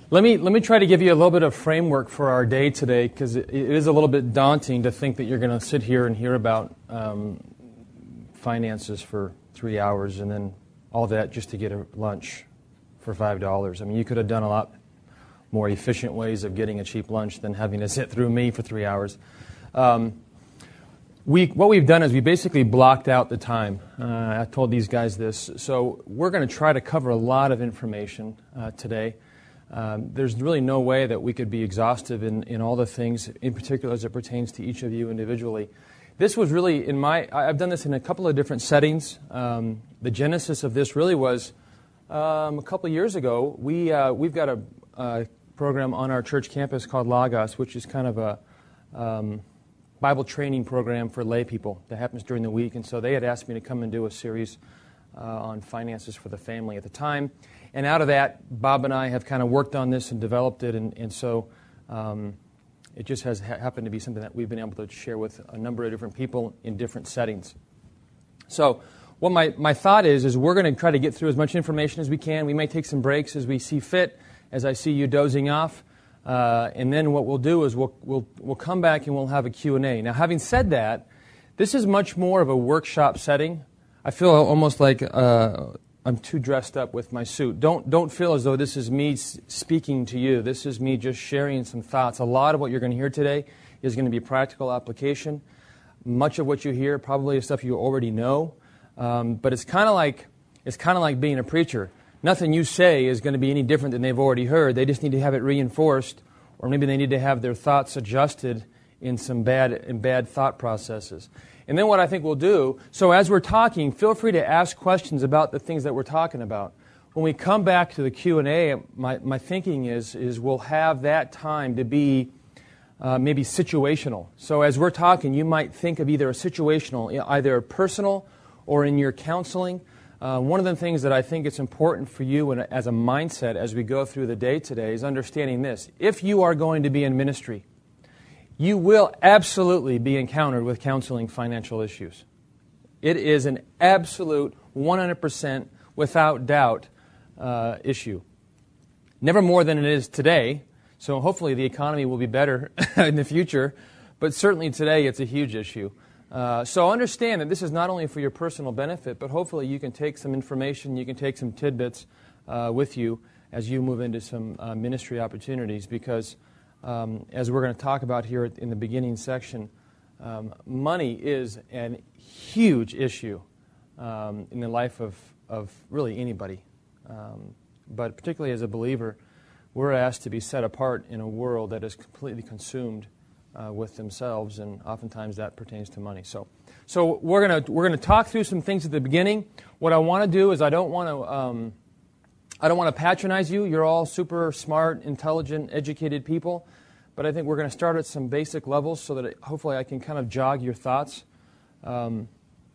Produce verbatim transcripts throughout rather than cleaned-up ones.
Let me let me try to give you a little bit of framework for our day today, because it, it is a little bit daunting to think that you're going to sit here and hear about um, finances for three hours and then all that just to get a lunch for five dollars. I mean, you could have done a lot more efficient ways of getting a cheap lunch than having to sit through me for three hours. Um, we what we've done is we basically blocked out the time. Uh, I told these guys this. So we're going to try to cover a lot of information uh, today. Um, there's really no way that we could be exhaustive in, in all the things, in particular as it pertains to each of you individually. This was really, in my, I've done this in a couple of different settings. Um, the genesis of this really was um, a couple of years ago. We, uh, we've got a, a program on our church campus called Logos, which is kind of a um, Bible training program for lay people that happens during the week. And so they had asked me to come and do a series uh, on finances for the family at the time. And out of that, Bob and I have kind of worked on this and developed it, and, and so um, it just has ha- happened to be something that we've been able to share with a number of different people in different settings. So what my, my thought is, is we're going to try to get through as much information as we can. We may take some breaks as we see fit, as I see you dozing off. Uh, and then what we'll do is we'll, we'll, we'll come back and we'll have a Q and A. Now, having said that, this is much more of a workshop setting. I feel almost like Uh, I'm too dressed up with my suit. Don't don't feel as though this is me speaking to you. This is me just sharing some thoughts. A lot of what you're going to hear today is going to be practical application. Much of what you hear probably is stuff you already know, um, but it's kind of like it's kind of like being a preacher. Nothing you say is going to be any different than they've already heard. They just need to have it reinforced, or maybe they need to have their thoughts adjusted in some bad in bad thought processes. And then what I think we'll do, so as we're talking, feel free to ask questions about the things that we're talking about. When we come back to the Q and A, my, my thinking is, is we'll have that time to be uh, maybe situational. So as we're talking, you might think of either a situational, either personal or in your counseling. Uh, one of the things that I think it's important for you and as a mindset as we go through the day today is understanding this. If you are going to be in ministry, you will absolutely be encountered with counseling financial issues. It is an absolute one hundred percent without doubt uh, issue. Never more than it is today, so hopefully the economy will be better in the future, but certainly today it's a huge issue. Uh, so understand that this is not only for your personal benefit, but hopefully you can take some information, you can take some tidbits uh, with you as you move into some uh, ministry opportunities, because Um, as we're going to talk about here in the beginning section, um, money is a huge issue um, in the life of, of really anybody. Um, but particularly as a believer, we're asked to be set apart in a world that is completely consumed uh, with themselves, and oftentimes that pertains to money. So, so we're going to we're going to talk through some things at the beginning. What I want to do is I don't want to. Um, I don't want to patronize you. You're all super smart, intelligent, educated people. But I think we're going to start at some basic levels so that it, hopefully I can kind of jog your thoughts. Um,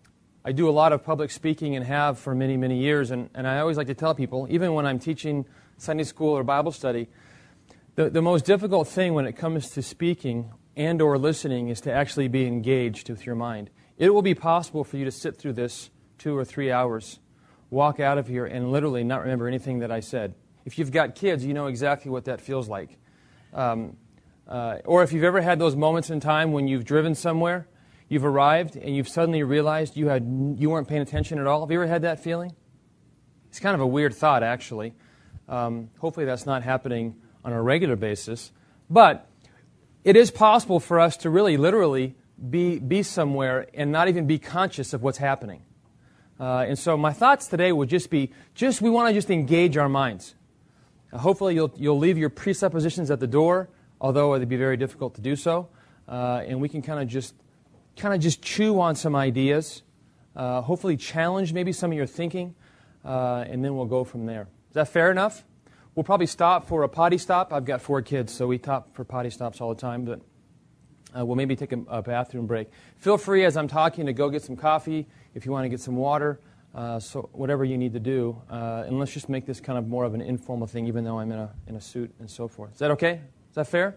I do a lot of public speaking and have for many, many years. And, and I always like to tell people, even when I'm teaching Sunday school or Bible study, the, the most difficult thing when it comes to speaking and or listening is to actually be engaged with your mind. It will be possible for you to sit through this two or three hours, walk out of here, and literally not remember anything that I said. If you've got kids, you know exactly what that feels like. Um, uh, or if you've ever had those moments in time when you've driven somewhere, you've arrived, and you've suddenly realized you had you weren't paying attention at all. Have you ever had that feeling? It's kind of a weird thought, actually. Um, hopefully that's not happening on a regular basis. But it is possible for us to really, literally be, be somewhere and not even be conscious of what's happening. Uh, and so my thoughts today would just be, just we want to just engage our minds. Uh, hopefully you'll, you'll leave your presuppositions at the door, although it'd be very difficult to do so. Uh, and we can kind of just kind of just chew on some ideas, uh, hopefully challenge maybe some of your thinking, uh, and then we'll go from there. Is that fair enough? We'll probably stop for a potty stop. I've got four kids, so we stop for potty stops all the time, but uh, we'll maybe take a, a bathroom break. Feel free as I'm talking to go get some coffee if you want to get some water, uh, so whatever you need to do. Uh, and let's just make this kind of more of an informal thing, even though I'm in a, in a suit and so forth. Is that okay? Is that fair?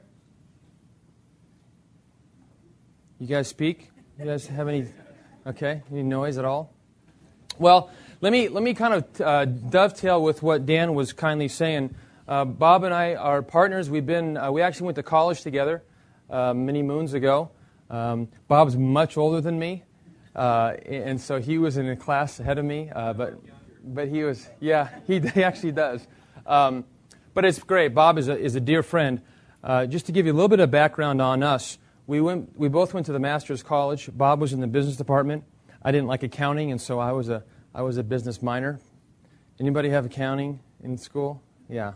You guys speak? You guys have any, okay, any noise at all? Well, let me let me kind of uh, dovetail with what Dan was kindly saying. Uh, Bob and I are partners. We've been, uh, we actually went to college together uh, many moons ago. Um, Bob's much older than me, uh, and so he was in a class ahead of me, uh, but but he was, yeah, he, he actually does. Um, but it's great. Bob is a, is a dear friend. Uh, just to give you a little bit of background on us, we went, we both went to the master's college. Bob was in the business department. I didn't like accounting, and so I was a I was a business minor. Anybody have accounting in school? Yeah.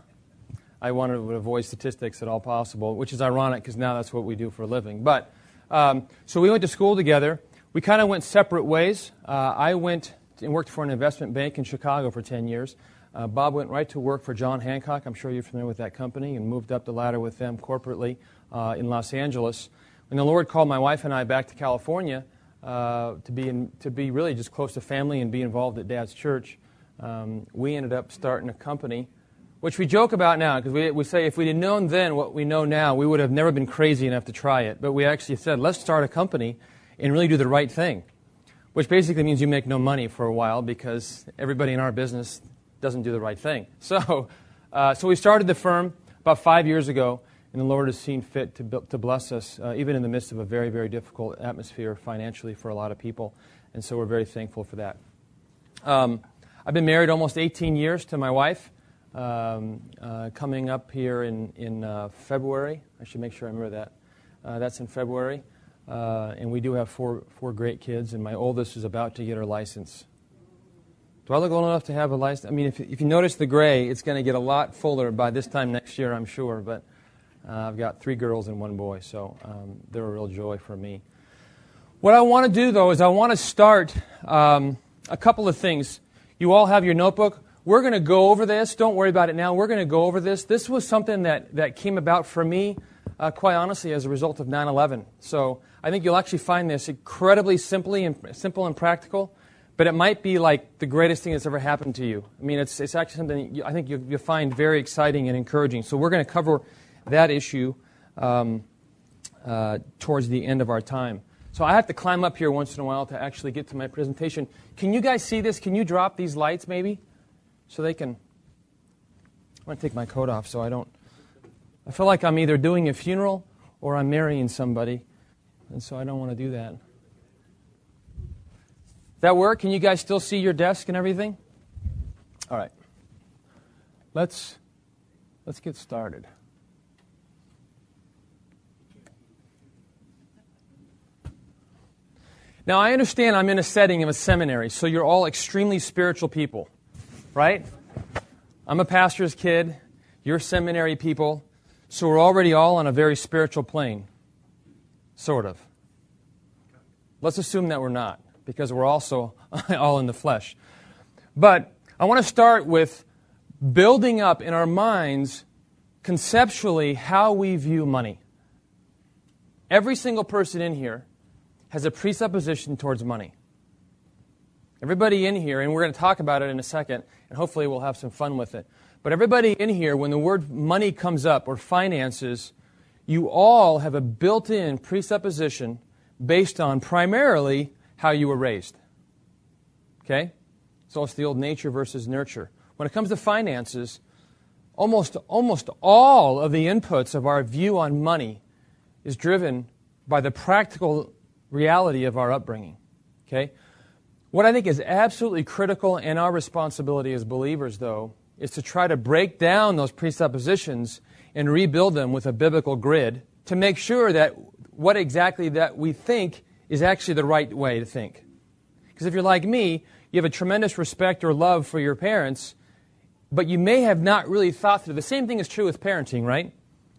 I wanted to avoid statistics at all possible, which is ironic because now that's what we do for a living. But um, so we went to school together. We kind of went separate ways. Uh, I went and worked for an investment bank in Chicago for ten years. Uh, Bob went right to work for John Hancock. I'm sure you're familiar with that company, and moved up the ladder with them corporately uh, in Los Angeles. When the Lord called my wife and I back to California uh, to be in, to be really just close to family and be involved at Dad's church, um, we ended up starting a company, which we joke about now, because we, we say if we had known then what we know now, we would have never been crazy enough to try it. But we actually said, let's start a company and really do the right thing, which basically means you make no money for a while because everybody in our business doesn't do the right thing. So uh, so we started the firm about five years ago, and the Lord has seen fit to, to bless us, uh, even in the midst of a very, very difficult atmosphere financially for a lot of people. And so we're very thankful for that. Um, I've been married almost eighteen years to my wife. Um, uh, coming up here in, in uh, February. I should make sure I remember that. Uh, that's in February. Uh, and we do have four four great kids, and my oldest is about to get her license. Do I look old enough to have a license? I mean, if, if you notice the gray, it's going to get a lot fuller by this time next year, I'm sure. But uh, I've got three girls and one boy, so um, they're a real joy for me. What I want to do, though, is I want to start um, a couple of things. You all have your notebook. We're going to go over this. Don't worry about it now. We're going to go over this. This was something that, that came about for me, uh, quite honestly, as a result of nine eleven. So I think you'll actually find this incredibly simply and simple and practical, but it might be like the greatest thing that's ever happened to you. I mean, it's it's actually something you, I think you, you'll find very exciting and encouraging. So we're going to cover that issue um, uh, towards the end of our time. So I have to climb up here once in a while to actually get to my presentation. Can you guys see this? Can you drop these lights maybe? So they can, I'm going to take my coat off so I don't, I feel like I'm either doing a funeral or I'm marrying somebody, and so I don't want to do that. Does that work? Can you guys still see your desk and everything? All right. Let's, let's get started. Now, I understand I'm in a setting of a seminary, so you're all extremely spiritual people. Right? I'm a pastor's kid. You're seminary people. So we're already all on a very spiritual plane. Sort of. Let's assume that we're not, because we're also all in the flesh. But I want to start with building up in our minds conceptually how we view money. Every single person in here has a presupposition towards money. Everybody in here, and we're going to talk about it in a second, and hopefully we'll have some fun with it. But everybody in here, when the word money comes up, or finances, you all have a built-in presupposition based on primarily how you were raised. Okay? So it's the old nature versus nurture. When it comes to finances, almost, almost all of the inputs of our view on money is driven by the practical reality of our upbringing. Okay? What I think is absolutely critical and our responsibility as believers, though, is to try to break down those presuppositions and rebuild them with a biblical grid to make sure that what exactly that we think is actually the right way to think. Because if you're like me, you have a tremendous respect or love for your parents, but you may have not really thought through. The same thing is true with parenting, right?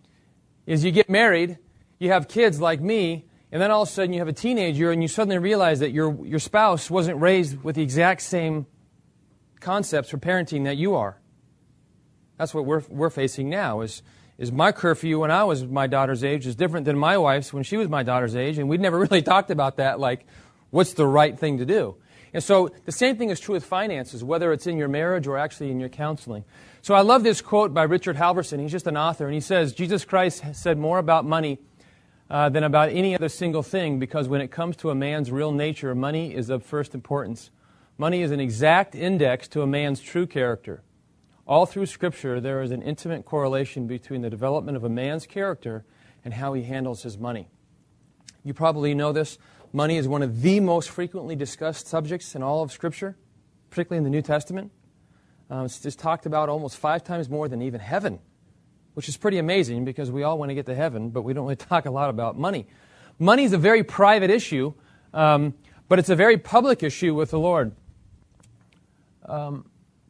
Is you get married, you have kids like me, and then all of a sudden you have a teenager and you suddenly realize that your your spouse wasn't raised with the exact same concepts for parenting that you are. That's what we're we're facing now, is, is my curfew when I was my daughter's age is different than my wife's when she was my daughter's age, and we'd never really talked about that, like what's the right thing to do. And so the same thing is true with finances, whether it's in your marriage or actually in your counseling. So I love this quote by Richard Halverson. He's just an author, and he says, Jesus Christ said more about money uh, than about any other single thing, because when it comes to a man's real nature, money is of first importance. Money is an exact index to a man's true character. All through Scripture, there is an intimate correlation between the development of a man's character and how he handles his money. You probably know this. Money is one of the most frequently discussed subjects in all of Scripture, particularly in the New Testament. Uh, it's just talked about almost five times more than even heaven, which is pretty amazing because we all want to get to heaven, but we don't really talk a lot about money. Money is a very private issue, um, but it's a very public issue with the Lord. Um,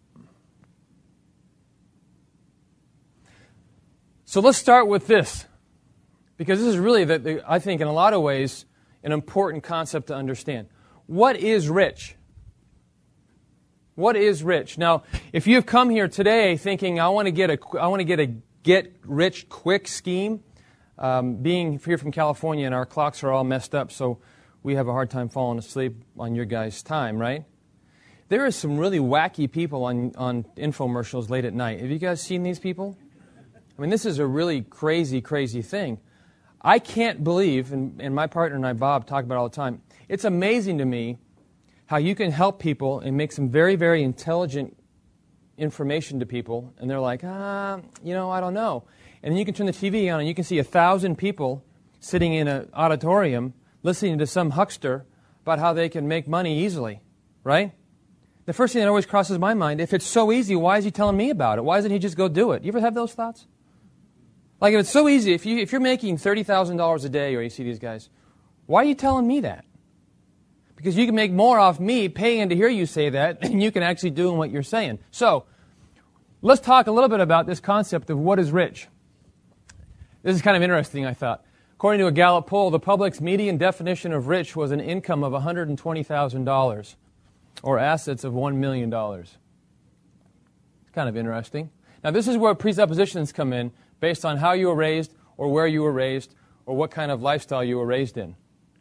so let's start with this, because this is really, the, the, I think, in a lot of ways, an important concept to understand. What is rich? What is rich? Now, if you've come here today thinking, I want to get a, I want to get a get rich quick scheme, um, being here from California and our clocks are all messed up, so we have a hard time falling asleep on your guys' time, right? There are some really wacky people on, on infomercials late at night. Have you guys seen these people? I mean, this is a really crazy, crazy thing. I can't believe, and, and my partner and I, Bob, talk about it all the time, it's amazing to me how you can help people and make some very, very intelligent information to people, and they're like, ah, you know, I don't know. And then you can turn the T V on and you can see a thousand people sitting in an auditorium listening to some huckster about how they can make money easily, right? The first thing that always crosses my mind, if it's so easy, why is he telling me about it? Why doesn't he just go do it? You ever have those thoughts? Like, if it's so easy, if, you, if you're making thirty thousand dollars a day, or you see these guys, why are you telling me that? Because you can make more off me paying to hear you say that than you can actually doing what you're saying. So, let's talk a little bit about this concept of what is rich. This is kind of interesting, I thought. According to a Gallup poll, the public's median definition of rich was an income of one hundred twenty thousand dollars, or assets of one million dollars. It's kind of interesting. Now, this is where presuppositions come in, based on how you were raised, or where you were raised, or what kind of lifestyle you were raised in.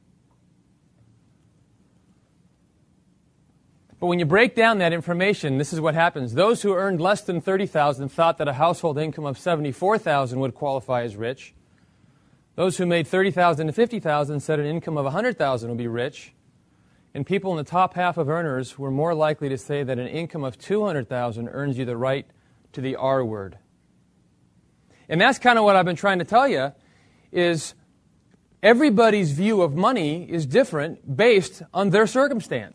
But when you break down that information, this is what happens. Those who earned less than thirty thousand dollars thought that a household income of seventy-four thousand dollars would qualify as rich. Those who made thirty thousand dollars to fifty thousand dollars said an income of one hundred thousand dollars would be rich. And people in the top half of earners were more likely to say that an income of two hundred thousand dollars earns you the right to the R word. And that's kind of what I've been trying to tell you, is everybody's view of money is different based on their circumstance.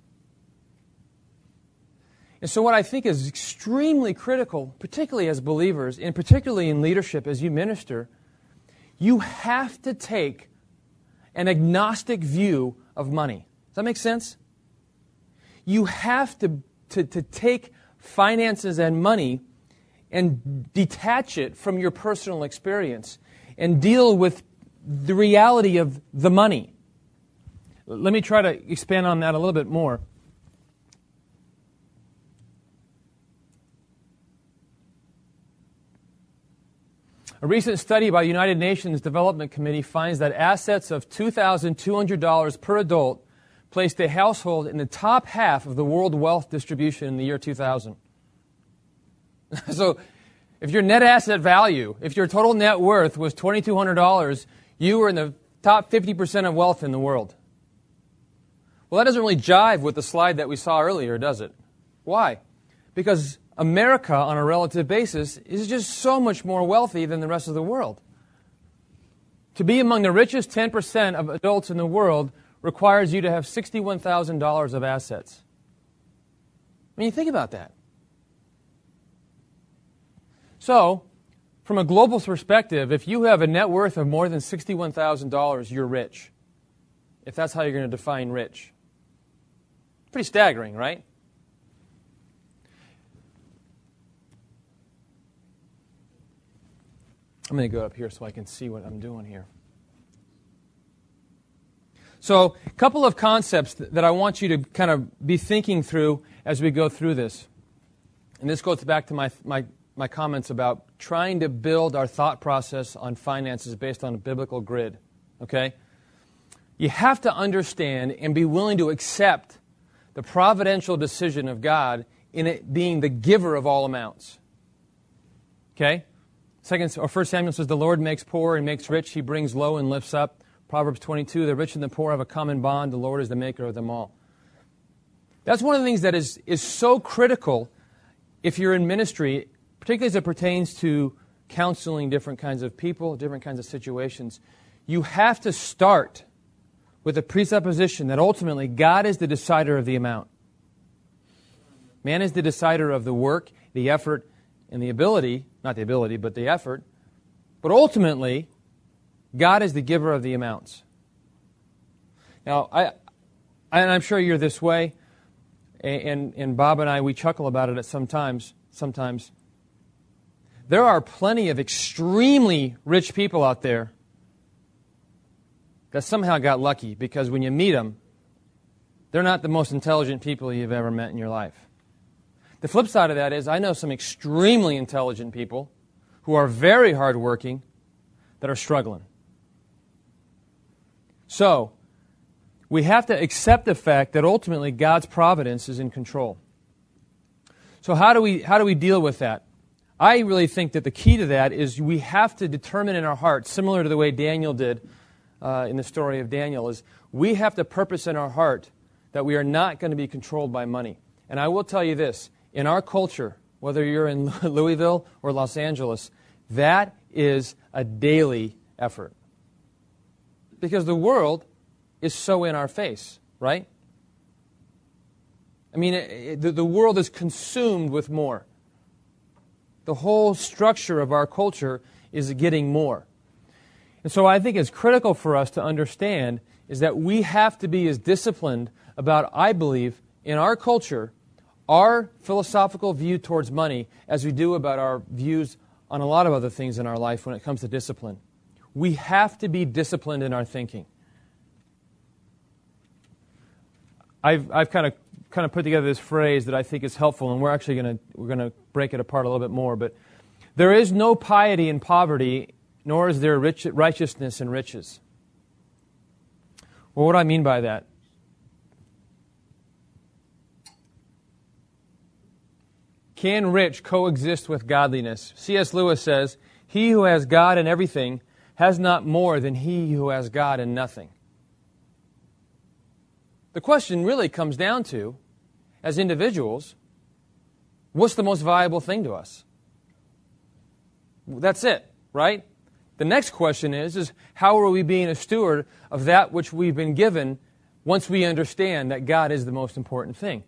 And so what I think is extremely critical, particularly as believers, and particularly in leadership as you minister, you have to take an agnostic view of money. Does that make sense? You have to, to, to take finances and money and detach it from your personal experience and deal with the reality of the money. Let me try to expand on that a little bit more. A recent study by the United Nations Development Committee finds that assets of two thousand two hundred dollars per adult placed a household in the top half of the world wealth distribution in the year two thousand. So, if your net asset value, if your total net worth was two thousand two hundred dollars, you were in the top fifty percent of wealth in the world. Well, that doesn't really jive with the slide that we saw earlier, does it? Why? Because America, on a relative basis, is just so much more wealthy than the rest of the world. To be among the richest ten percent of adults in the world requires you to have sixty-one thousand dollars of assets. I mean, you think about that. So, from a global perspective, if you have a net worth of more than sixty-one thousand dollars, you're rich. If that's how you're going to define rich. Pretty staggering, right? I'm going to go up here so I can see what I'm doing here. So, a couple of concepts that I want you to kind of be thinking through as we go through this. And this goes back to my my, my comments about trying to build our thought process on finances based on a biblical grid. Okay? You have to understand and be willing to accept the providential decision of God in it being the giver of all amounts. Okay? Second or First Samuel says, the Lord makes poor and makes rich. He brings low and lifts up. Proverbs twenty-two, the rich and the poor have a common bond. The Lord is the maker of them all. That's one of the things that is, is so critical if you're in ministry, particularly as it pertains to counseling different kinds of people, different kinds of situations, you have to start with the presupposition that ultimately God is the decider of the amount. Man is the decider of the work, the effort, and the ability, not the ability, but the effort. But ultimately, God is the giver of the amounts. Now, I, and I'm sure you're this way, and, and Bob and I, we chuckle about it at sometimes, sometimes. There are plenty of extremely rich people out there that somehow got lucky, because when you meet them, they're not the most intelligent people you've ever met in your life. The flip side of that is I know some extremely intelligent people who are very hardworking that are struggling. So, we have to accept the fact that ultimately God's providence is in control. So how do we how do we deal with that? I really think that the key to that is we have to determine in our hearts, similar to the way Daniel did uh, in the story of Daniel, is we have to purpose in our heart that we are not going to be controlled by money. And I will tell you this, in our culture, whether you're in Louisville or Los Angeles, that is a daily effort. Because the world is so in our face, right? I mean, it, it, the, the world is consumed with more. The whole structure of our culture is getting more. And so I think it's critical for us to understand is that we have to be as disciplined about, I believe, in our culture, our philosophical view towards money as we do about our views on a lot of other things in our life when it comes to discipline. We have to be disciplined in our thinking. I've I've kind of kind of put together this phrase that I think is helpful, and we're actually going to we're going to break it apart a little bit more. But there is no piety in poverty, nor is there rich, righteousness in riches. Well, what do I mean by that? Can rich coexist with godliness? C S Lewis says, "He who has God in everything has not more than he who has God in nothing." The question really comes down to, as individuals, what's the most valuable thing to us? That's it, right? The next question is, is how are we being a steward of that which we've been given once we understand that God is the most important thing?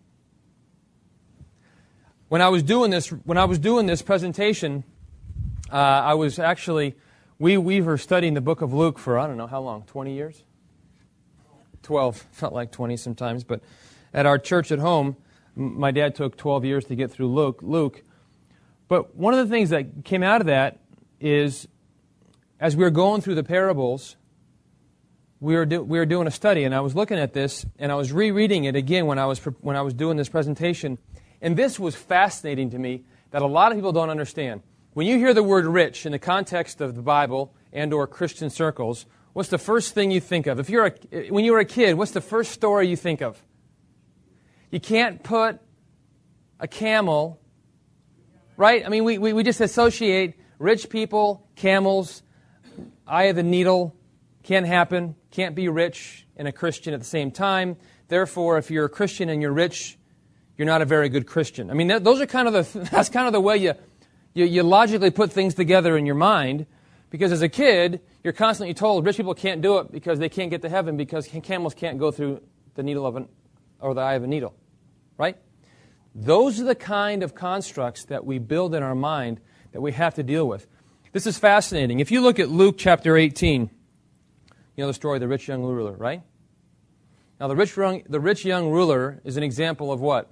When I was doing this, when I was doing this presentation, uh, I was actually, we, we were studying the book of Luke for, I don't know, how long, twenty years? twelve, felt like twenty sometimes, but at our church at home, my dad took twelve years to get through Luke. Luke. But one of the things that came out of that is, as we were going through the parables, we were do, we were doing a study, and I was looking at this, and I was rereading it again when I was when I was doing this presentation, and this was fascinating to me that a lot of people don't understand. When you hear the word rich in the context of the Bible and or Christian circles, what's the first thing you think of? If you're a, when you were a kid, what's the first story you think of? You can't put a camel, right? I mean, we, we, we just associate rich people, camels, eye of the needle, can't happen, can't be rich and a Christian at the same time. Therefore, if you're a Christian and you're rich, you're not a very good Christian. I mean, that, those are kind of the, that's kind of the way you, you, you logically put things together in your mind. Because as a kid, you're constantly told rich people can't do it because they can't get to heaven because camels can't go through the needle of an, or the eye of a needle, right? Those are the kind of constructs that we build in our mind that we have to deal with. This is fascinating. If you look at Luke chapter eighteen, you know the story of the rich young ruler, right? Now the rich young, the rich young ruler is an example of what?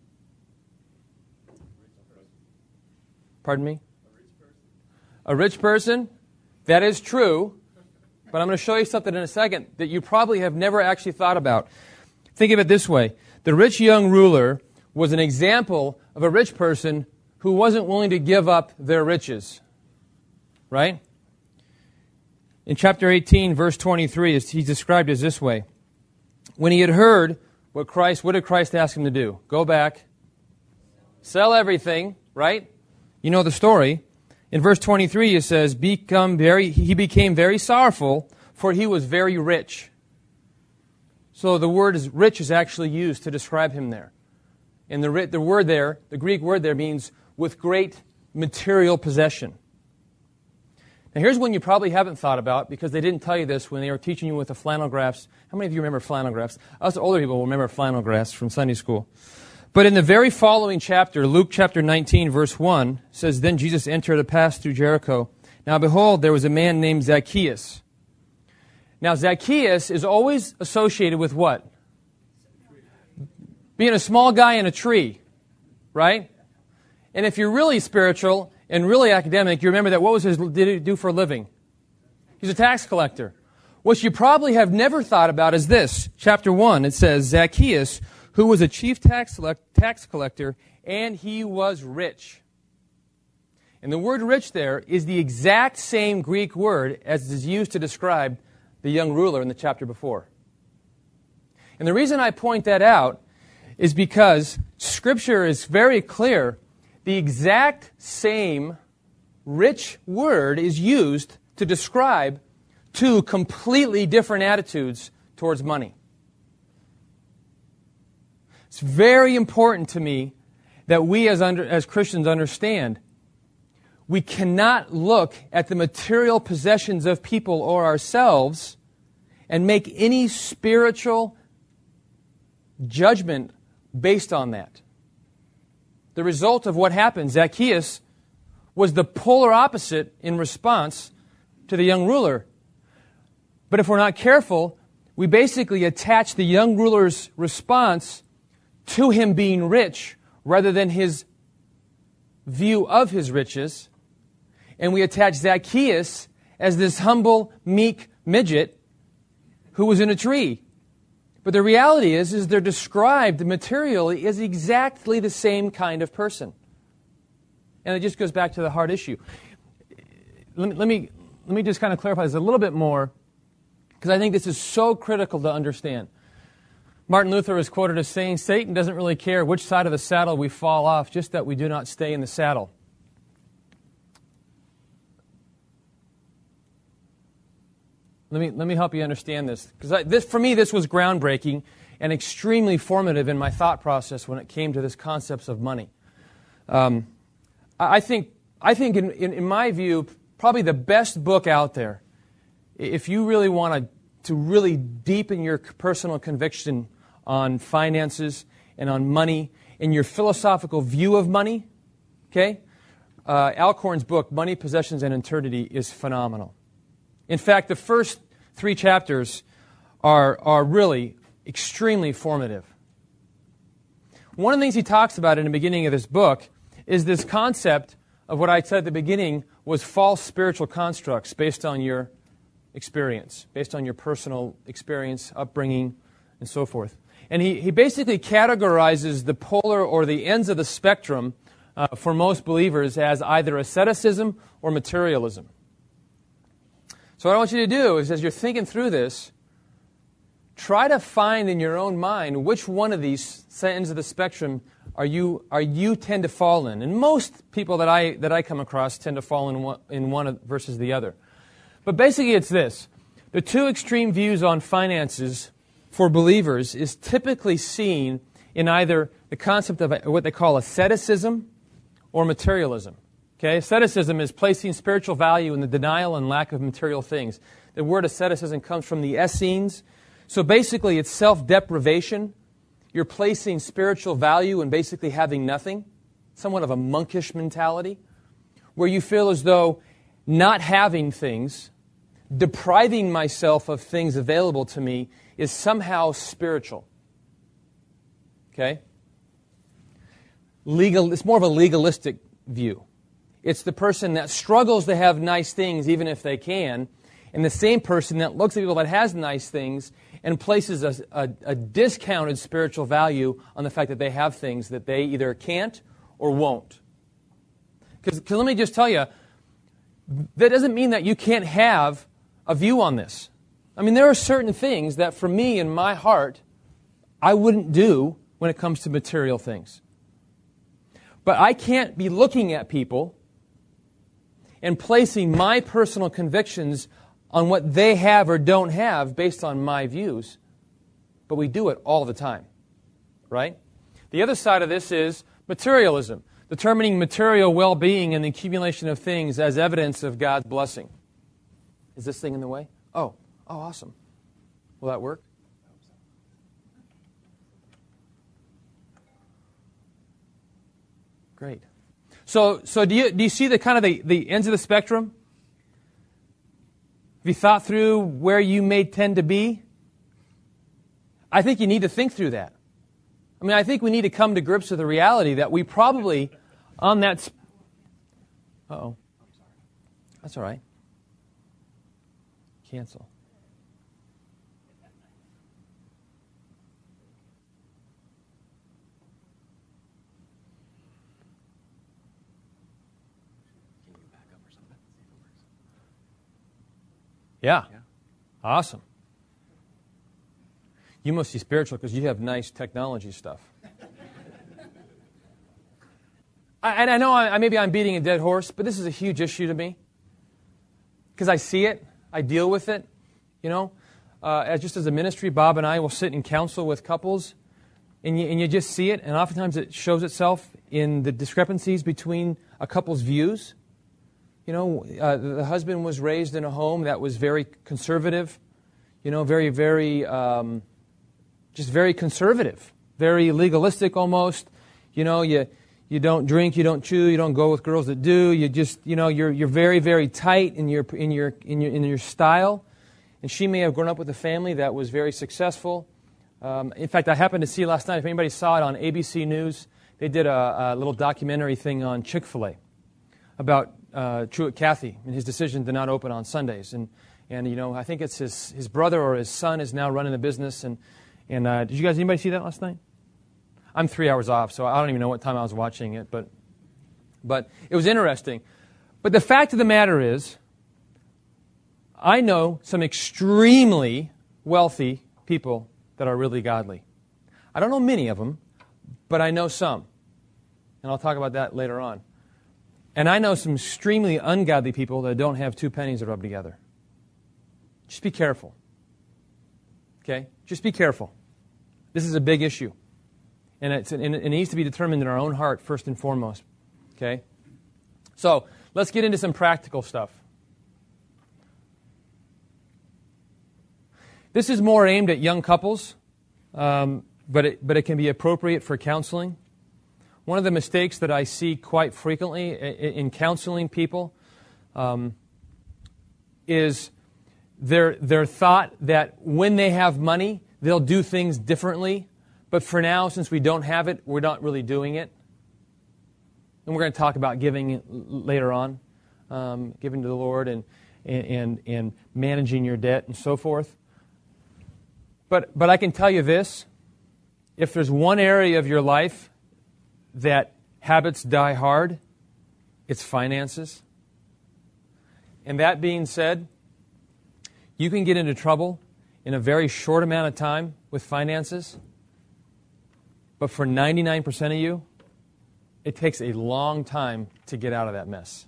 Pardon me? A rich person? That is true, but I'm going to show you something in a second that you probably have never actually thought about. Think of it this way. The rich young ruler was an example of a rich person who wasn't willing to give up their riches. Right? In chapter eighteen, verse twenty-three, he's described as this way. When he had heard what Christ, what did Christ ask him to do? Go back, sell everything, right? You know the story. In verse twenty-three, it says, "Become very, he became very sorrowful, for he was very rich." So the word is rich is actually used to describe him there. And the, the word there, the Greek word there means with great material possession. Now here's one you probably haven't thought about because they didn't tell you this when they were teaching you with the flannel graphs. How many of you remember flannel graphs? Us older people will remember flannel graphs from Sunday school. But in the very following chapter, Luke chapter nineteen, verse one, says, Then Jesus entered a pass through Jericho. Now behold, there was a man named Zacchaeus. Now Zacchaeus is always associated with what? Being a small guy in a tree, right? And if you're really spiritual and really academic, you remember that what was his, did he do for a living? He's a tax collector. What you probably have never thought about is this. Chapter one, it says, Zacchaeus, who was a chief tax, select, tax collector, and he was rich. And the word rich there is the exact same Greek word as is used to describe the young ruler in the chapter before. And the reason I point that out is because Scripture is very clear. The exact same rich word is used to describe two completely different attitudes towards money. It's very important to me that we as, under, as Christians understand we cannot look at the material possessions of people or ourselves and make any spiritual judgment based on that. The result of what happened, Zacchaeus was the polar opposite in response to the young ruler. But if we're not careful, we basically attach the young ruler's response to him being rich rather than his view of his riches. And we attach Zacchaeus as this humble, meek midget who was in a tree. But the reality is, is they're described materially as exactly the same kind of person. And it just goes back to the hard issue. Let me, let me, let me just kind of clarify this a little bit more, because I think this is so critical to understand. Martin Luther is quoted as saying, Satan doesn't really care which side of the saddle we fall off, just that we do not stay in the saddle. Let me, let me help you understand this. Because this, for me, this was groundbreaking and extremely formative in my thought process when it came to this concepts of money. Um, I think, I think in, in, in my view, probably the best book out there, if you really want to, to really deepen your personal conviction on finances and on money and your philosophical view of money, okay, uh, Alcorn's book, Money, Possessions, and Eternity, is phenomenal. In fact, the first three chapters are, are really extremely formative. One of the things he talks about in the beginning of this book is this concept of what I said at the beginning was false spiritual constructs based on your experience, based on your personal experience, upbringing, and so forth. And he, he basically categorizes the polar or the ends of the spectrum uh, for most believers as either asceticism or materialism. So what I want you to do is, as you're thinking through this, try to find in your own mind which one of these ends of the spectrum are you are you tend to fall in. And most people that I that I come across tend to fall in one, in one versus the other. But basically it's this. The two extreme views on finances for believers is typically seen in either the concept of what they call asceticism or materialism. Okay, asceticism is placing spiritual value in the denial and lack of material things. The word asceticism comes from the Essenes. So basically it's self-deprivation. You're placing spiritual value in basically having nothing. Somewhat of a monkish mentality, where you feel as though not having things, depriving myself of things available to me, is somehow spiritual. Okay? Legal, it's more of a legalistic view. It's the person that struggles to have nice things even if they can, and the same person that looks at people that has nice things and places a, a, a discounted spiritual value on the fact that they have things that they either can't or won't. Because let me just tell you, that doesn't mean that you can't have a view on this. I mean, there are certain things that for me in my heart, I wouldn't do when it comes to material things. But I can't be looking at people and placing my personal convictions on what they have or don't have based on my views. But we do it all the time, right? The other side of this is materialism, determining material well-being and the accumulation of things as evidence of God's blessing. Is this thing in the way? Oh, oh, awesome. Will that work? Great. So, so do you do you see the kind of the, the ends of the spectrum? Have you thought through where you may tend to be? I think you need to think through that. I mean, I think we need to come to grips with the reality that we probably on that. Sp- Uh-oh. That's all right. Cancel. Yeah. yeah. Awesome. You must be spiritual because you have nice technology stuff. I, and I know I, maybe I'm beating a dead horse, but this is a huge issue to me because I see it. I deal with it. You know, uh, as just as a ministry, Bob and I will sit and counsel with couples, and you, and you just see it, and oftentimes it shows itself in the discrepancies between a couple's views. You know, uh, the husband was raised in a home that was very conservative, you know, very, very, um, just very conservative, very legalistic almost. You know, you you don't drink, you don't chew, you don't go with girls that do. You just, you know, you're you're very, very tight in your in your in your in your style. And she may have grown up with a family that was very successful. Um, in fact, I happened to see last night. If anybody saw it on A B C News, they did a, a little documentary thing on Chick-fil-A about uh, Truett Cathy and his decision to not open on Sundays. And, and you know, I think it's his, his brother or his son is now running the business. And, and uh, did you guys, anybody see that last night? I'm three hours off, so I don't even know what time I was watching it. But, but it was interesting. But the fact of the matter is, I know some extremely wealthy people that are really godly. I don't know many of them, but I know some. And I'll talk about that later on. And I know some extremely ungodly people that don't have two pennies to rub together. Just be careful. Okay? Just be careful. This is a big issue. And, it's, and it needs to be determined in our own heart first and foremost. Okay? So, let's get into some practical stuff. This is more aimed at young couples, um, but it, but it can be appropriate for counseling. One of the mistakes that I see quite frequently in counseling people um, is their their thought that when they have money, they'll do things differently. But for now, since we don't have it, we're not really doing it. And we're going to talk about giving later on, um, giving to the Lord and, and, and managing your debt and so forth. But but I can tell you this, if there's one area of your life that habits die hard, it's finances. And that being said, you can get into trouble in a very short amount of time with finances, but for ninety-nine percent of you, it takes a long time to get out of that mess.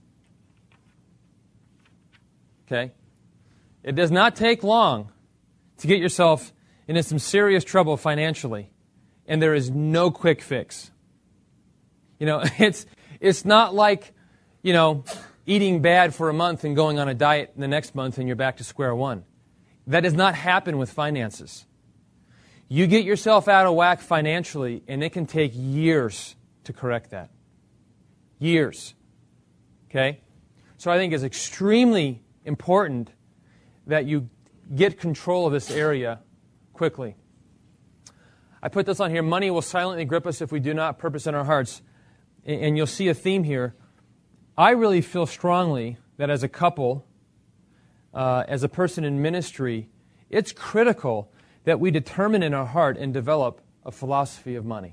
Okay? It does not take long to get yourself into some serious trouble financially, and there is no quick fix. You know, it's it's not like, you know, eating bad for a month and going on a diet the next month and you're back to square one. That does not happen with finances. You get yourself out of whack financially, and it can take years to correct that. Years. Okay? So I think it's extremely important that you get control of this area quickly. I put this on here. Money will silently grip us if we do not purpose in our hearts. And you'll see a theme here. I really feel strongly that as a couple, uh, as a person in ministry, it's critical that we determine in our heart and develop a philosophy of money.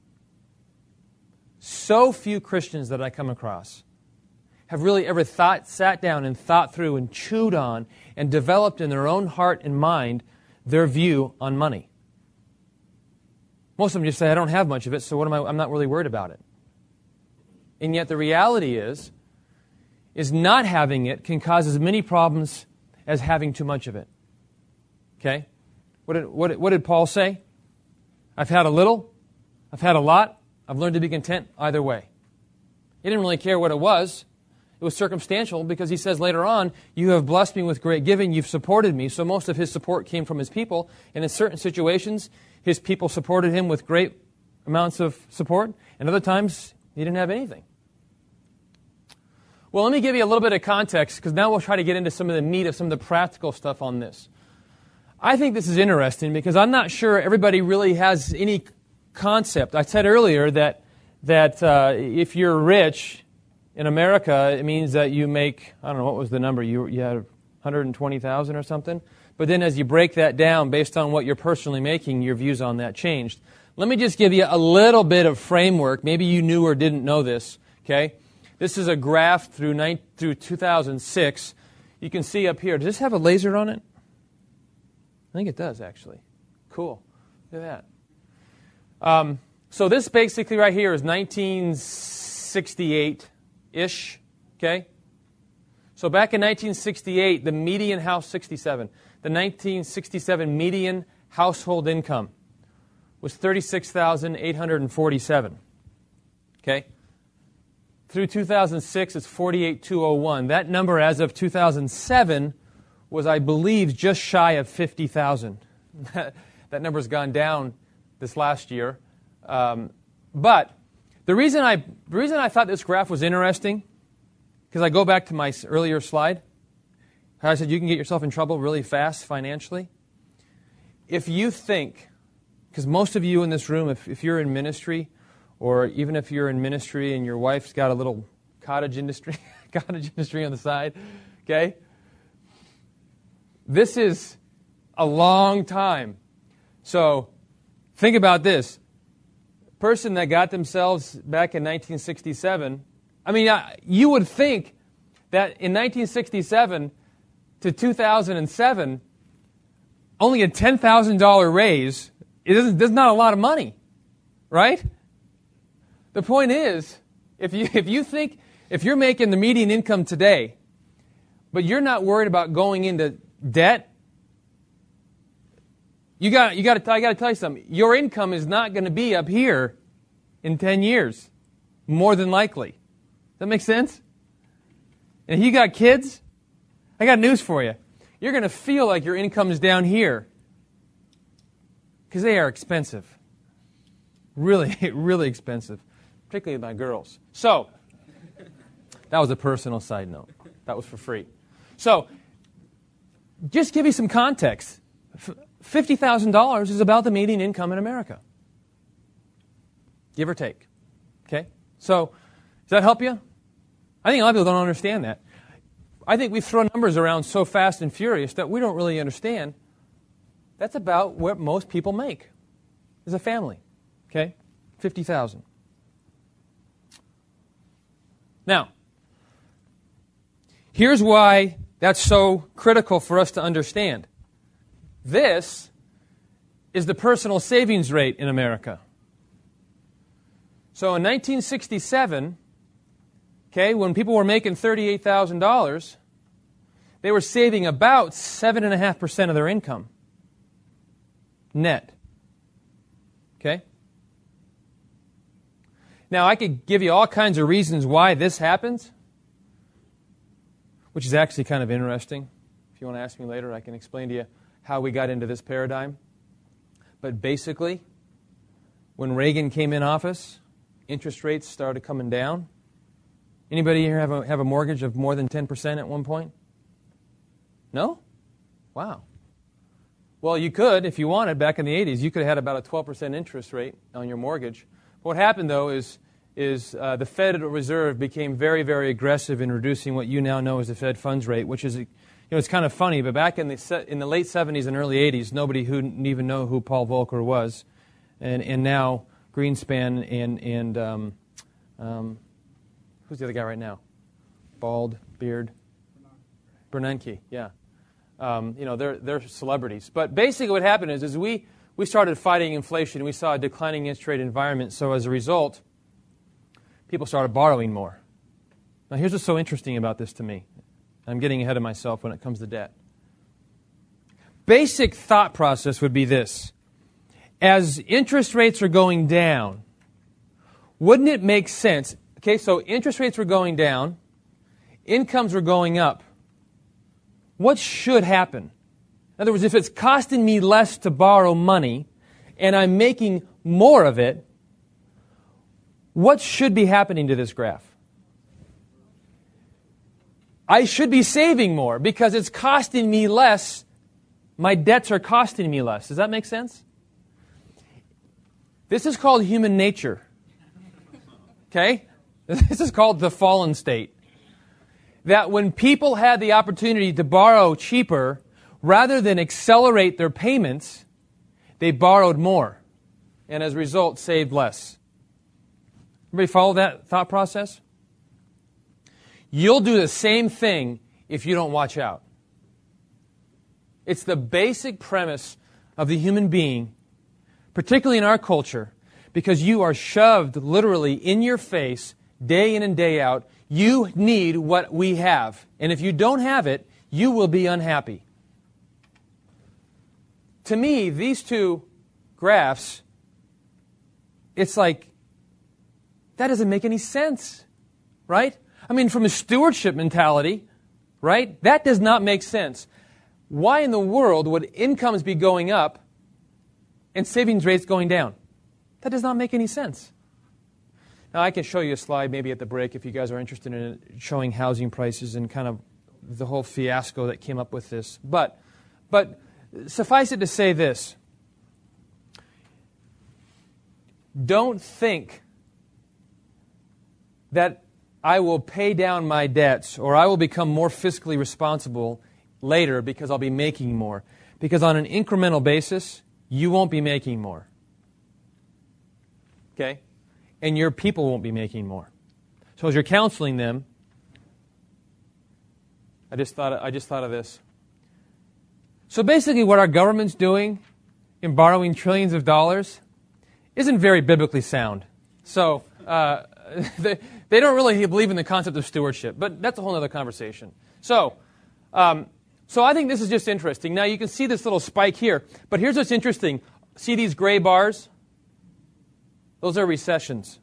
So few Christians that I come across have really ever thought, sat down and thought through and chewed on and developed in their own heart and mind their view on money. Most of them just say, I don't have much of it, so what am I? I'm not really worried about it. And yet the reality is, is not having it can cause as many problems as having too much of it. Okay? What did, what, what did Paul say? I've had a little, I've had a lot. I've learned to be content either way. He didn't really care what it was. It was circumstantial because he says later on, you have blessed me with great giving, you've supported me. So most of his support came from his people. And in certain situations, his people supported him with great amounts of support. And other times, he didn't have anything. Well, let me give you a little bit of context because now we'll try to get into some of the meat of some of the practical stuff on this. I think this is interesting because I'm not sure everybody really has any concept. I said earlier that that uh, if you're rich in America, it means that you make, I don't know, what was the number? You, you had one hundred twenty thousand dollars or something? But then as you break that down based on what you're personally making, your views on that changed. Let me just give you a little bit of framework. Maybe you knew or didn't know this, okay? This is a graph through, nine, through two thousand six. You can see up here. Does this have a laser on it? I think it does, actually. Cool. Look at that. Um, so this basically right here is nineteen sixty-eight-ish, okay? So back in nineteen sixty-eight, the median house, sixty-seven, the nineteen sixty-seven median household income was thirty-six thousand eight hundred forty-seven, okay? Through two thousand six, it's forty-eight thousand two hundred one. That number as of two thousand seven was, I believe, just shy of fifty thousand. That number's gone down this last year. Um, but the reason I the reason I thought this graph was interesting, because I go back to my earlier slide, how I said you can get yourself in trouble really fast financially. If you think, because most of you in this room, if, if you're in ministry, or even if you're in ministry and your wife's got a little cottage industry, cottage industry on the side, okay? This is a long time. So think about this. Person that got themselves back in nineteen sixty-seven, I mean, you would think that in nineteen sixty-seven to two thousand seven, only a ten thousand dollars raise, it isn't, that's not a lot of money, right? The point is, if you if you think, if you're making the median income today, but you're not worried about going into debt, you got you got to I got to tell you something. Your income is not going to be up here in ten years, more than likely. Does that make sense? And if you got kids, I got news for you. You're going to feel like your income is down here because they are expensive. Really, really expensive. Particularly my girls. So, that was a personal side note. That was for free. So, just give you some context. fifty thousand dollars is about the median income in America. Give or take. Okay? So, does that help you? I think a lot of people don't understand that. I think we throw numbers around so fast and furious that we don't really understand. That's about what most people make as a family. Okay? fifty thousand dollars. Now, here's why that's so critical for us to understand. This is the personal savings rate in America. So in nineteen sixty-seven, okay, when people were making thirty-eight thousand dollars, they were saving about seven point five percent of their income. Net. Okay? Now, I could give you all kinds of reasons why this happens, which is actually kind of interesting. If you want to ask me later, I can explain to you how we got into this paradigm. But basically, when Reagan came in office, interest rates started coming down. Anybody here have a, have a mortgage of more than ten percent at one point? No? Wow. Well, you could, if you wanted, back in the eighties, you could have had about a twelve percent interest rate on your mortgage. What happened, though, is, is uh, the Federal Reserve became very, very aggressive in reducing what you now know as the Fed funds rate, which is, you know, it's kind of funny, but back in the se- in the late seventies and early eighties, nobody who didn't even know who Paul Volcker was, and and now Greenspan and and um, um, who's the other guy right now? Bald beard, Bernanke, yeah. Um, you know, they're they're celebrities. But basically, what happened is, is we. We started fighting inflation. We saw a declining interest rate environment. So as a result, people started borrowing more. Now here's what's so interesting about this to me. I'm getting ahead of myself when it comes to debt. Basic thought process would be this. As interest rates are going down, Wouldn't it make sense? Okay, so interest rates were going down, incomes were going up. What should happen? In other words, if it's costing me less to borrow money and I'm making more of it, what should be happening to this graph? I should be saving more because it's costing me less. My debts are costing me less. Does that make sense? This is called human nature. Okay? This is called the fallen state. That when people had the opportunity to borrow cheaper, rather than accelerate their payments, they borrowed more. And as a result, saved less. Everybody follow that thought process? You'll do the same thing if you don't watch out. It's the basic premise of the human being, particularly in our culture, because you are shoved literally in your face day in and day out. You need what we have. And if you don't have it, you will be unhappy. To me, these two graphs, it's like, that doesn't make any sense, right? I mean, from a stewardship mentality, right? That does not make sense. Why in the world would incomes be going up and savings rates going down? That does not make any sense. Now, I can show you a slide maybe at the break if you guys are interested in it, showing housing prices and kind of the whole fiasco that came up with this. But, but suffice it to say this. Don't think that I will pay down my debts or I will become more fiscally responsible later because I'll be making more. Because on an incremental basis, you won't be making more. Okay? And your people won't be making more. So as you're counseling them, I just thought I just thought of this. So basically what our government's doing in borrowing trillions of dollars isn't very biblically sound. So uh, they, they don't really believe in the concept of stewardship, but that's a whole other conversation. So, um, so I think this is just interesting. Now you can see this little spike here, but here's what's interesting. See these gray bars? Those are recessions.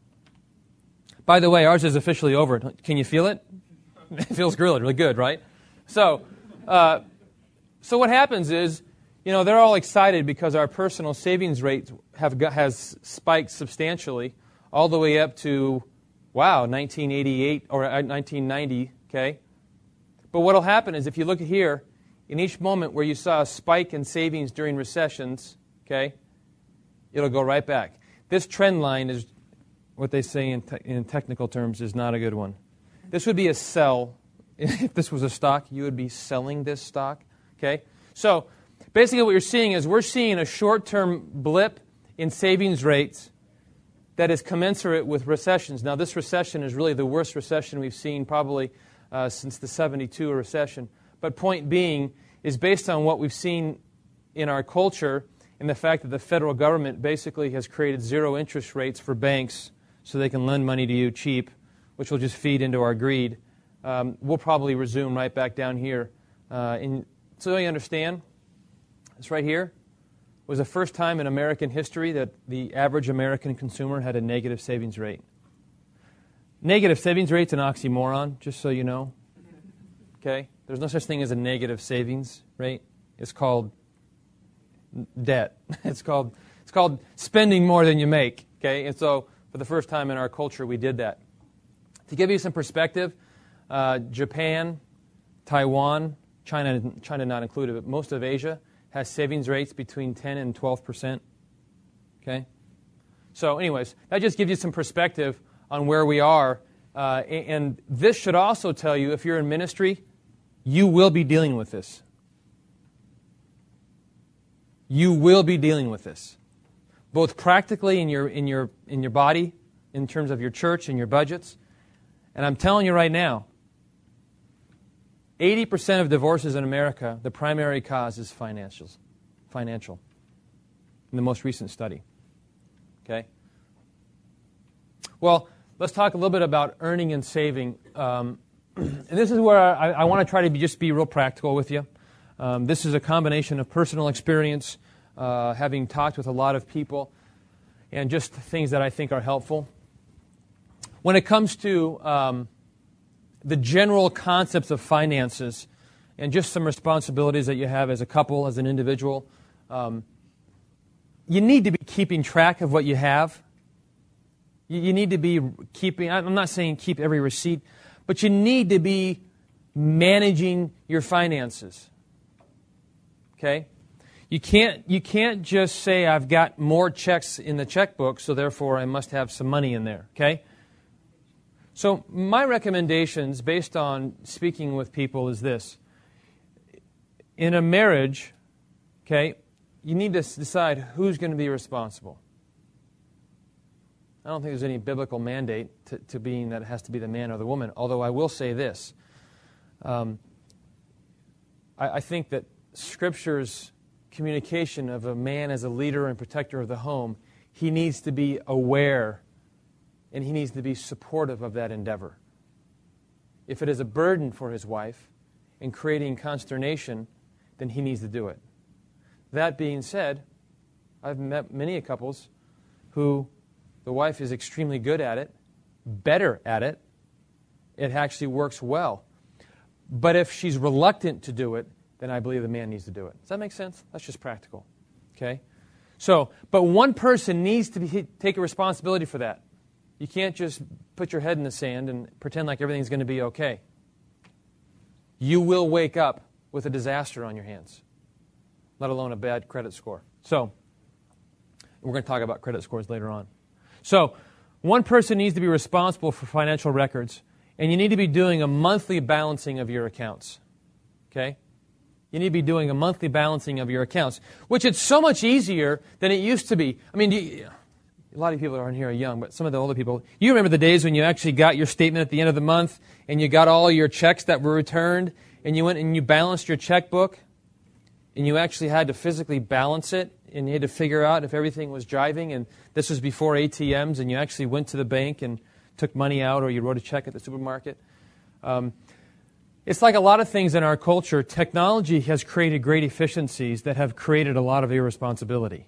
By the way, ours is officially over. Can you feel it? It feels really, really good, right? So, uh, so what happens is, you know, they're all excited because our personal savings rate have got, has spiked substantially, all the way up to, wow, nineteen eighty-eight or nineteen ninety. Okay, but what will happen is if you look here, in each moment where you saw a spike in savings during recessions, okay, it'll go right back. This trend line is what they say in, te- in technical terms is not a good one. This would be a sell. If this was a stock, you would be selling this stock. Okay? So basically what you're seeing is we're seeing a short-term blip in savings rates that is commensurate with recessions. Now this recession is really the worst recession we've seen probably uh, since the seventy-two recession. But point being is based on what we've seen in our culture and the fact that the federal government basically has created zero interest rates for banks so they can lend money to you cheap, which will just feed into our greed. Um, we'll probably resume right back down here. Uh, in, so you understand, this right here was the first time in American history that the average American consumer had a negative savings rate. Negative savings rate's an oxymoron, just so you know. Okay? There's no such thing as a negative savings rate. It's called debt. It's called it's called spending more than you make. Okay, and so for the first time in our culture, we did that. To give you some perspective, uh, Japan, Taiwan, China, China not included, but most of Asia has savings rates between ten and twelve percent. Okay, so anyways, that just gives you some perspective on where we are, uh, and this should also tell you if you're in ministry, you will be dealing with this. You will be dealing with this, both practically in your in your in your body, in terms of your church and your budgets. And I'm telling you right now, eighty percent of divorces in America, the primary cause is financials, financial. In the most recent study, okay. Well, let's talk a little bit about earning and saving, um, and this is where I, I want to try to be, just be real practical with you. Um, this is a combination of personal experience, uh, having talked with a lot of people, and just things that I think are helpful. when it comes to um, the general concepts of finances and just some responsibilities that you have as a couple, as an individual, um, you need to be keeping track of what you have. You, you need to be keeping, I'm not saying keep every receipt, but you need to be managing your finances. Okay? You can't, you can't just say, I've got more checks in the checkbook, so therefore I must have some money in there. Okay? So my recommendations, based on speaking with people, is this. In a marriage, okay, you need to decide who's going to be responsible. I don't think there's any biblical mandate to, to being that it has to be the man or the woman, although I will say this. Um, I, I think that Scripture's communication of a man as a leader and protector of the home, he needs to be aware and he needs to be supportive of that endeavor. If it is a burden for his wife and creating consternation, then he needs to do it. That being said, I've met many couples who the wife is extremely good at it, better at it. It actually works well. But if she's reluctant to do it, then I believe the man needs to do it. Does that make sense? That's just practical. Okay? So, but one person needs to be, take a responsibility for that. You can't just put your head in the sand and pretend like everything's going to be okay. You will wake up with a disaster on your hands, let alone a bad credit score. So, we're going to talk about credit scores later on. So, one person needs to be responsible for financial records, and you need to be doing a monthly balancing of your accounts. Okay? You need to be doing a monthly balancing of your accounts, which is so much easier than it used to be. I mean, you, a lot of people around here are young, but some of the older people, you remember the days when you actually got your statement at the end of the month, and you got all your checks that were returned, and you went and you balanced your checkbook, and you actually had to physically balance it, and you had to figure out if everything was jiving, and this was before A T Ms, and you actually went to the bank and took money out, or you wrote a check at the supermarket. Um, it's like a lot of things in our culture, technology has created great efficiencies that have created a lot of irresponsibility.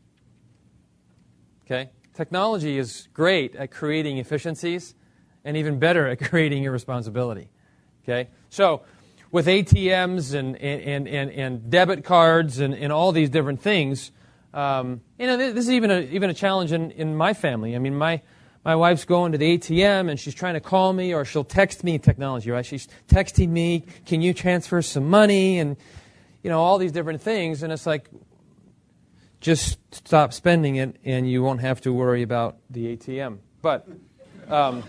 Okay? Technology is great at creating efficiencies and even better at creating irresponsibility. Okay? So, with A T Ms and, and, and, and debit cards and, and all these different things, um, you know, this is even a, even a challenge in, in my family. I mean, my, my wife's going to the A T M and she's trying to call me, or she'll text me, technology, right? She's texting me, can you transfer some money? And, you know, all these different things. And it's like, just stop spending it and you won't have to worry about the A T M. But, um,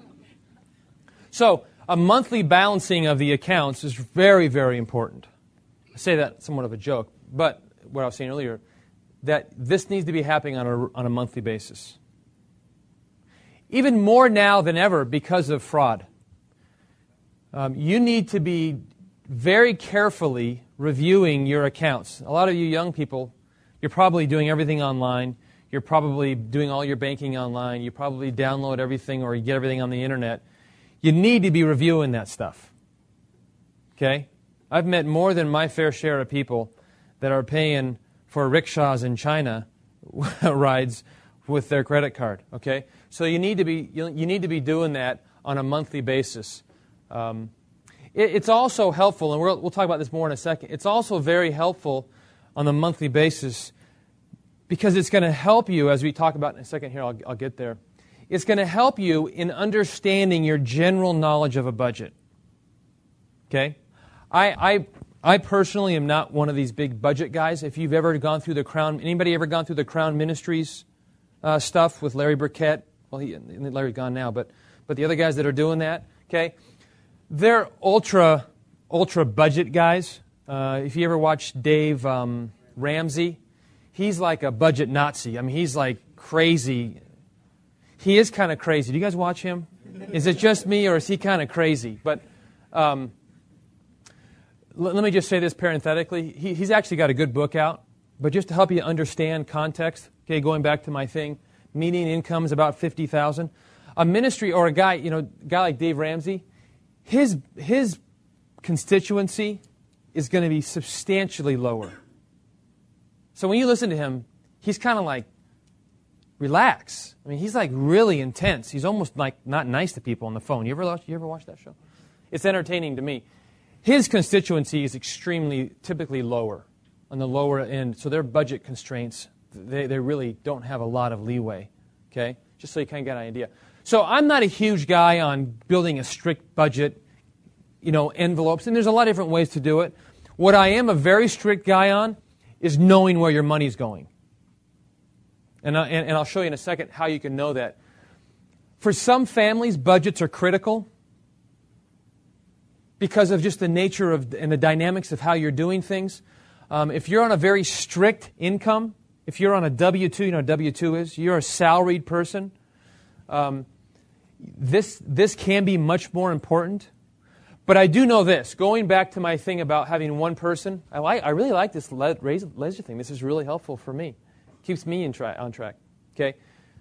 so, a monthly balancing of the accounts is very, very important. I say that somewhat of a joke, but what I was saying earlier, that this needs to be happening on a, on a monthly basis. Even more now than ever because of fraud. Um, you need to be very carefully reviewing your accounts. A lot of you young people, you're probably doing everything online. You're probably doing all your banking online. You probably download everything or you get everything on the internet. You need to be reviewing that stuff. Okay? I've met more than my fair share of people that are paying for rickshaws in China rides with their credit card. Okay? So you need to be you need to be doing that on a monthly basis. Um, it, it's also helpful, and we'll, we'll talk about this more in a second. It's also very helpful on a monthly basis because it's going to help you, as we talk about in a second here, I'll, I'll get there. It's going to help you in understanding your general knowledge of a budget. Okay? I, I, I personally am not one of these big budget guys. If you've ever gone through the Crown, anybody ever gone through the Crown Ministries uh, stuff with Larry Burkett? Well, he, Larry's gone now, but but the other guys that are doing that, okay, they're ultra ultra budget guys. Uh, if you ever watch Dave um, Ramsey, he's like a budget Nazi. I mean, he's like crazy. He is kind of crazy. Do you guys watch him? Is it just me, or is he kind of crazy? But um, l- let me just say this parenthetically. He, he's actually got a good book out, but just to help you understand context, okay, going back to my thing, median income is about fifty thousand dollars. A ministry or a guy, you know, a guy like Dave Ramsey, his his constituency is going to be substantially lower. So when you listen to him, he's kind of like relax. I mean, he's like really intense. He's almost like not nice to people on the phone. You ever watch, you ever watch that show? It's entertaining to me. His constituency is extremely, typically lower, on the lower end. So their budget constraints, they, they really don't have a lot of leeway. Okay? Just so you kind of get an idea. So I'm not a huge guy on building a strict budget, you know, envelopes. And there's a lot of different ways to do it. What I am a very strict guy on is knowing where your money's going. And, I, and, and I'll show you in a second how you can know that. For some families, budgets are critical because of just the nature of and the dynamics of how you're doing things. Um, if you're on a very strict income, if you're on a W two, you know what W two is, you're a salaried person, um, this, this can be much more important. But I do know this, going back to my thing about having one person, I, like, I really like this le- leisure thing. This is really helpful for me. Keeps me in tra- on track. Okay?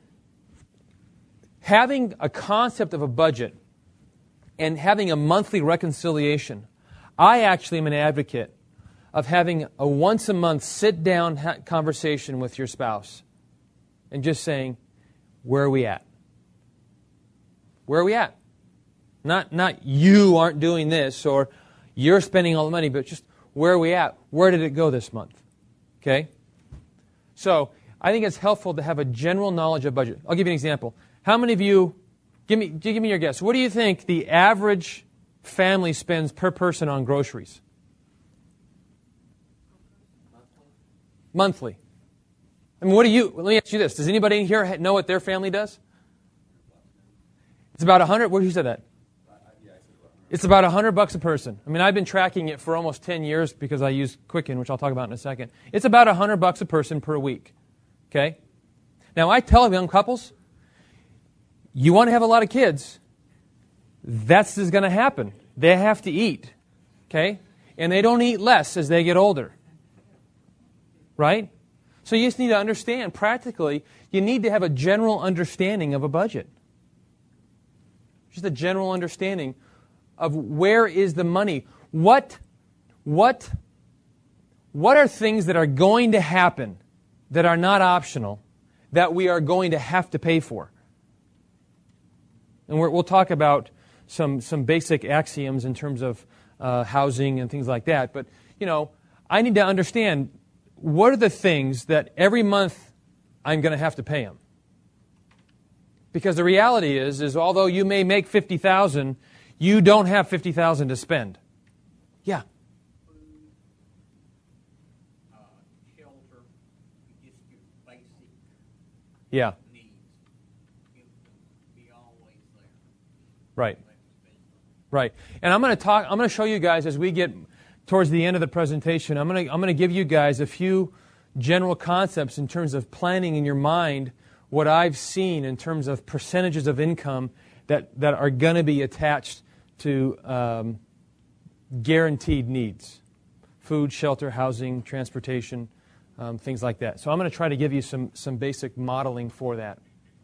Having a concept of a budget and having a monthly reconciliation, I actually am an advocate of having a once-a-month sit-down ha- conversation with your spouse and just saying, where are we at? Where are we at? Not, not you aren't doing this or you're spending all the money, but just where are we at? Where did it go this month? Okay? So I think it's helpful to have a general knowledge of budget. I'll give you an example. How many of you, give me, give me your guess, what do you think the average family spends per person on groceries? Monthly. I mean, what do you, let me ask you this. Does anybody in here know what their family does? It's about a hundred, where who said that? It's about a hundred bucks a person. I mean, I've been tracking it for almost ten years because I use Quicken, which I'll talk about in a second. It's about a hundred bucks a person per week. Okay? Now, I tell young couples, you want to have a lot of kids, that's just going to happen. They have to eat. Okay? And they don't eat less as they get older. Right? So you just need to understand, practically, you need to have a general understanding of a budget. Just a general understanding of where is the money. What, what, what are things that are going to happen that are not optional that we are going to have to pay for? And we're, we'll talk about some, some basic axioms in terms of uh, housing and things like that. But, you know, I need to understand what are the things that every month I'm going to have to pay them. Because the reality is, is although you may make fifty thousand dollars, you don't have fifty thousand dollars to spend. Yeah. Food, uh, shelter, just your basic yeah. needs. It will be always there. Right. Right. And I'm going to talk. I'm going to show you guys as we get towards the end of the presentation. I'm going to I'm going to give you guys a few general concepts in terms of planning in your mind what I've seen in terms of percentages of income that, that are going to be attached to um, guaranteed needs. Food, shelter, housing, transportation, um, things like that. So I'm going to try to give you some, some basic modeling for that.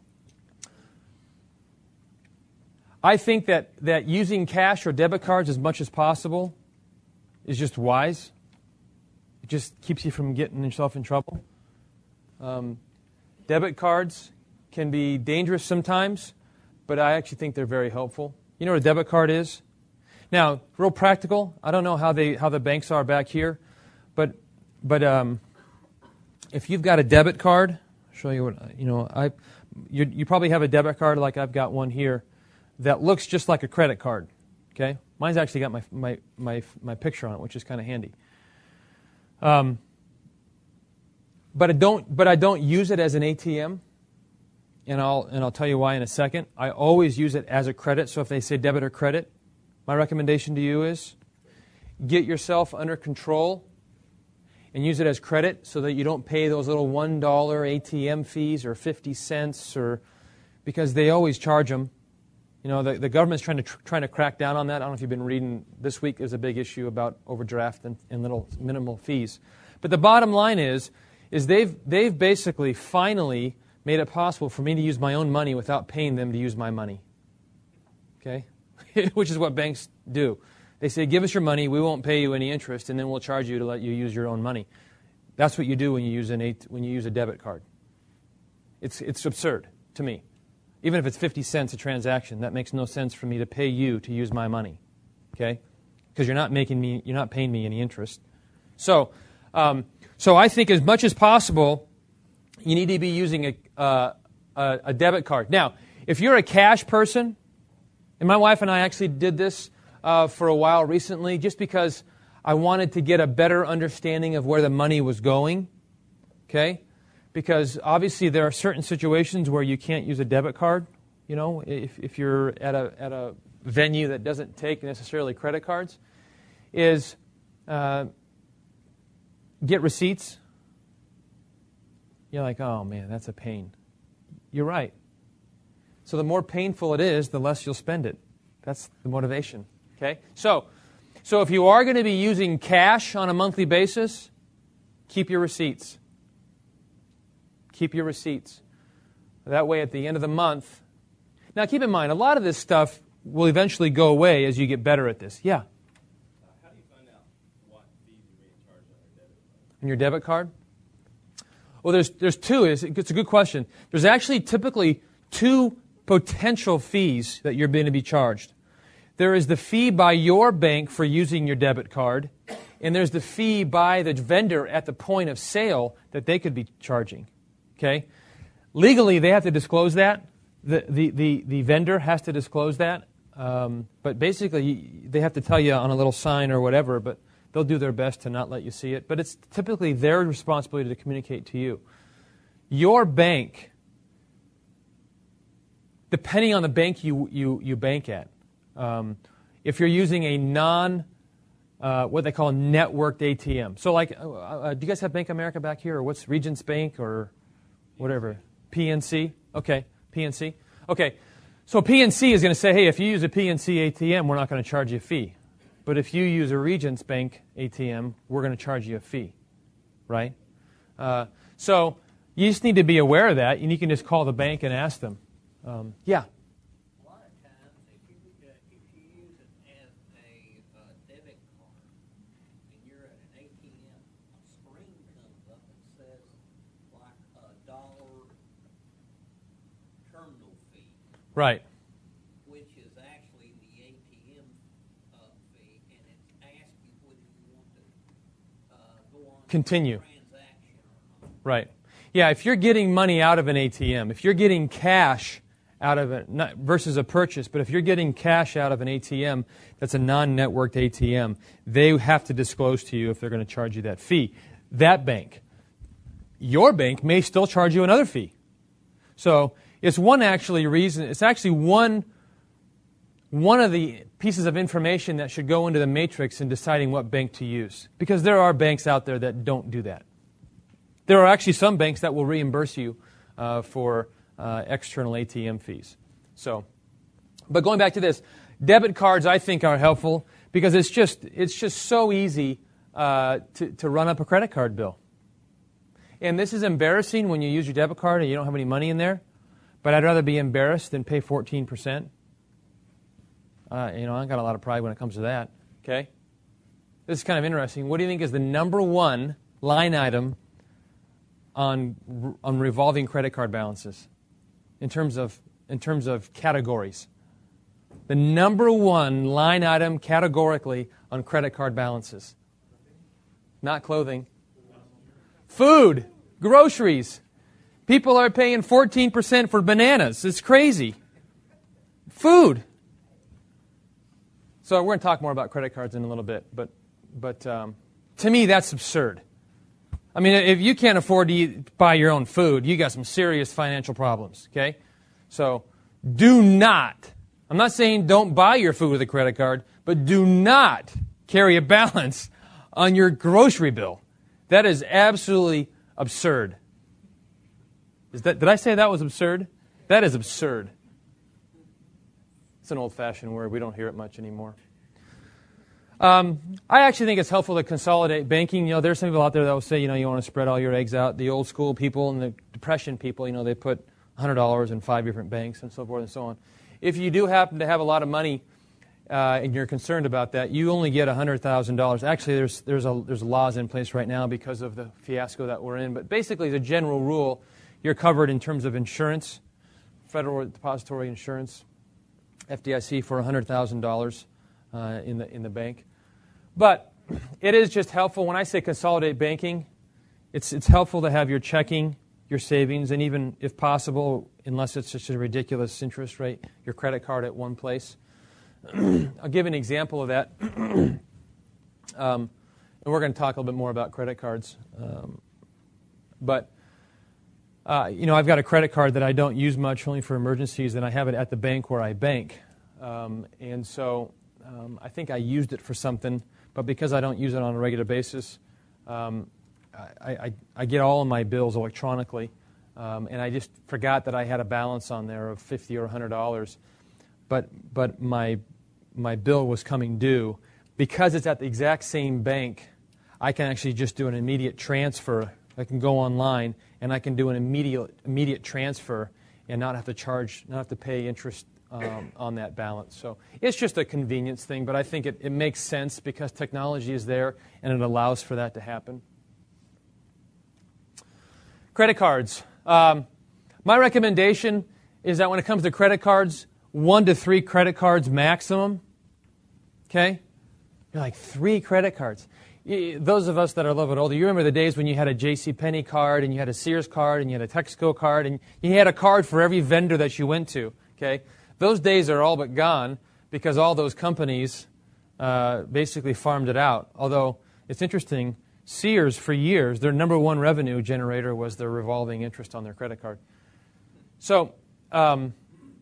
I think that, that using cash or debit cards as much as possible is just wise. It just keeps you from getting yourself in trouble. Um, Debit cards can be dangerous sometimes, but I actually think they're very helpful. You know what a debit card is? Now, real practical. I don't know how they how the banks are back here, but but um, if you've got a debit card, I'll show you what you know. I you, you probably have a debit card like I've got one here that looks just like a credit card. Okay, mine's actually got my my my my picture on it, which is kind of handy. Um. But I don't. But I don't use it as an A T M, and I'll and I'll tell you why in a second. I always use it as a credit. So if they say debit or credit, my recommendation to you is get yourself under control and use it as credit, so that you don't pay those little one dollar A T M fees or fifty cents, or because they always charge them. You know, the, the government's trying to tr- trying to crack down on that. I don't know if you've been reading this week. There's a big issue about overdraft and, and little minimal fees. But the bottom line is. is they've they've basically finally made it possible for me to use my own money without paying them to use my money. Okay? Which is what banks do. They say, give us your money, we won't pay you any interest, and then we'll charge you to let you use your own money. That's what you do when you use an when you use a debit card. It's, it's absurd to me. Even if it's fifty cents a transaction, that makes no sense for me to pay you to use my money, okay? Because you're not making me, you're not paying me any interest. So, um, so I think as much as possible, you need to be using a, uh, a, a debit card. Now, if you're a cash person, and my wife and I actually did this uh, for a while recently, just because I wanted to get a better understanding of where the money was going, okay? Because obviously there are certain situations where you can't use a debit card. You know, if, if you're at a at a venue that doesn't take necessarily credit cards, is uh, get receipts. You're like, oh man, that's a pain. You're right. So the more painful it is, the less you'll spend it. That's the motivation. Okay? So, so if you are going to be using cash on a monthly basis, keep your receipts. Keep your receipts. That way, at the end of the month... Now, keep in mind, a lot of this stuff will eventually go away as you get better at this. Yeah? Uh, how do you find out what fees you're being charged on your debit card? On your debit card? Well, there's there's two. It's, it's a good question. There's actually typically two potential fees that you're going to be charged. There is the fee by your bank for using your debit card, and there's the fee by the vendor at the point of sale that they could be charging. Okay? Legally, they have to disclose that. The the the, the vendor has to disclose that. Um, but basically, they have to tell you on a little sign or whatever, but they'll do their best to not let you see it. But it's typically their responsibility to communicate to you. Your bank, depending on the bank you, you, you bank at, um, if you're using a non, uh, what they call networked A T M. So like, uh, uh, do you guys have Bank of America back here? Or what's Regions Bank or whatever? P N C? Okay, P N C. Okay, so P N C is going to say, hey, if you use a P N C A T M, we're not going to charge you a fee. But if you use a Regions Bank A T M, we're going to charge you a fee, right? Uh, so you just need to be aware of that, and you can just call the bank and ask them. Um, yeah? A lot of times, if you, uh, if you use it as a uh, debit card, and you're at an A T M, a screen comes up and says, like, a dollar terminal fee, Right. which is actually the A T M uh, fee, and it's asks you whether you want to uh, go on Continue. with the transaction or not. Right. Yeah, if you're getting money out of an A T M, if you're getting cash out of it, not versus a purchase, but if you're getting cash out of an A T M that's a non-networked A T M, they have to disclose to you if they're going to charge you that fee. That bank, your bank may still charge you another fee. So it's one actually reason, it's actually one, one of the pieces of information that should go into the matrix in deciding what bank to use. Because there are banks out there that don't do that. There are actually some banks that will reimburse you uh, for uh, external A T M fees. So, but going back to this, debit cards I think are helpful because it's just it's just so easy uh, to to run up a credit card bill. And this is embarrassing when you use your debit card and you don't have any money in there. But I'd rather be embarrassed than pay fourteen percent. Uh, you know, I got a lot of pride when it comes to that. Okay, this is kind of interesting. What do you think is the number one line item on on revolving credit card balances in terms of in terms of categories? The number one line item categorically on credit card balances. Not clothing. Food, groceries. People are paying fourteen percent for bananas. It's crazy. Food. So we're going to talk more about credit cards in a little bit, but but um, to me that's absurd. I mean, if you can't afford to eat, buy your own food, you got some serious financial problems, okay? So do not, I'm not saying don't buy your food with a credit card, but do not carry a balance on your grocery bill. That is absolutely absurd. Is that, did I say that was absurd? That is absurd. It's an old-fashioned word. We don't hear it much anymore. Um, I actually think it's helpful to consolidate banking. You know, there's some people out there that will say, you know, you want to spread all your eggs out. The old school people and the depression people, you know, they put one hundred dollars in five different banks and so forth and so on. If you do happen to have a lot of money uh, and you're concerned about that, you only get one hundred thousand dollars. Actually, there's there's a, there's laws in place right now because of the fiasco that we're in. But basically, as a general rule, you're covered in terms of insurance, Federal Depository Insurance, F D I C for one hundred thousand dollars uh, in the in the bank. But it is just helpful. When I say consolidate banking, it's it's helpful to have your checking, your savings, and even, if possible, unless it's just a ridiculous interest rate, your credit card at one place. I'll give an example of that. um, and we're going to talk a little bit more about credit cards. Um, but, uh, you know, I've got a credit card that I don't use much, only for emergencies, and I have it at the bank where I bank. Um, and so um, I think I used it for something, but because I don't use it on a regular basis, um, I, I, I get all of my bills electronically, um, and I just forgot that I had a balance on there of fifty or one hundred dollars. But but my my bill was coming due. Because it's at the exact same bank, I can actually just do an immediate transfer. I can go online and I can do an immediate immediate transfer and not have to charge, not have to pay interest um, on that balance. So it's just a convenience thing, but I think it, it makes sense because technology is there and it allows for that to happen. Credit cards. Um, my recommendation is that when it comes to credit cards, one to three credit cards maximum. Okay? You're like, three credit cards. Those of us that are a little bit older, you remember the days when you had a JCPenney card and you had a Sears card and you had a Texaco card and you had a card for every vendor that you went to. Okay? Those days are all but gone because all those companies uh, basically farmed it out. Although, it's interesting, Sears, for years, their number one revenue generator was their revolving interest on their credit card. So, um,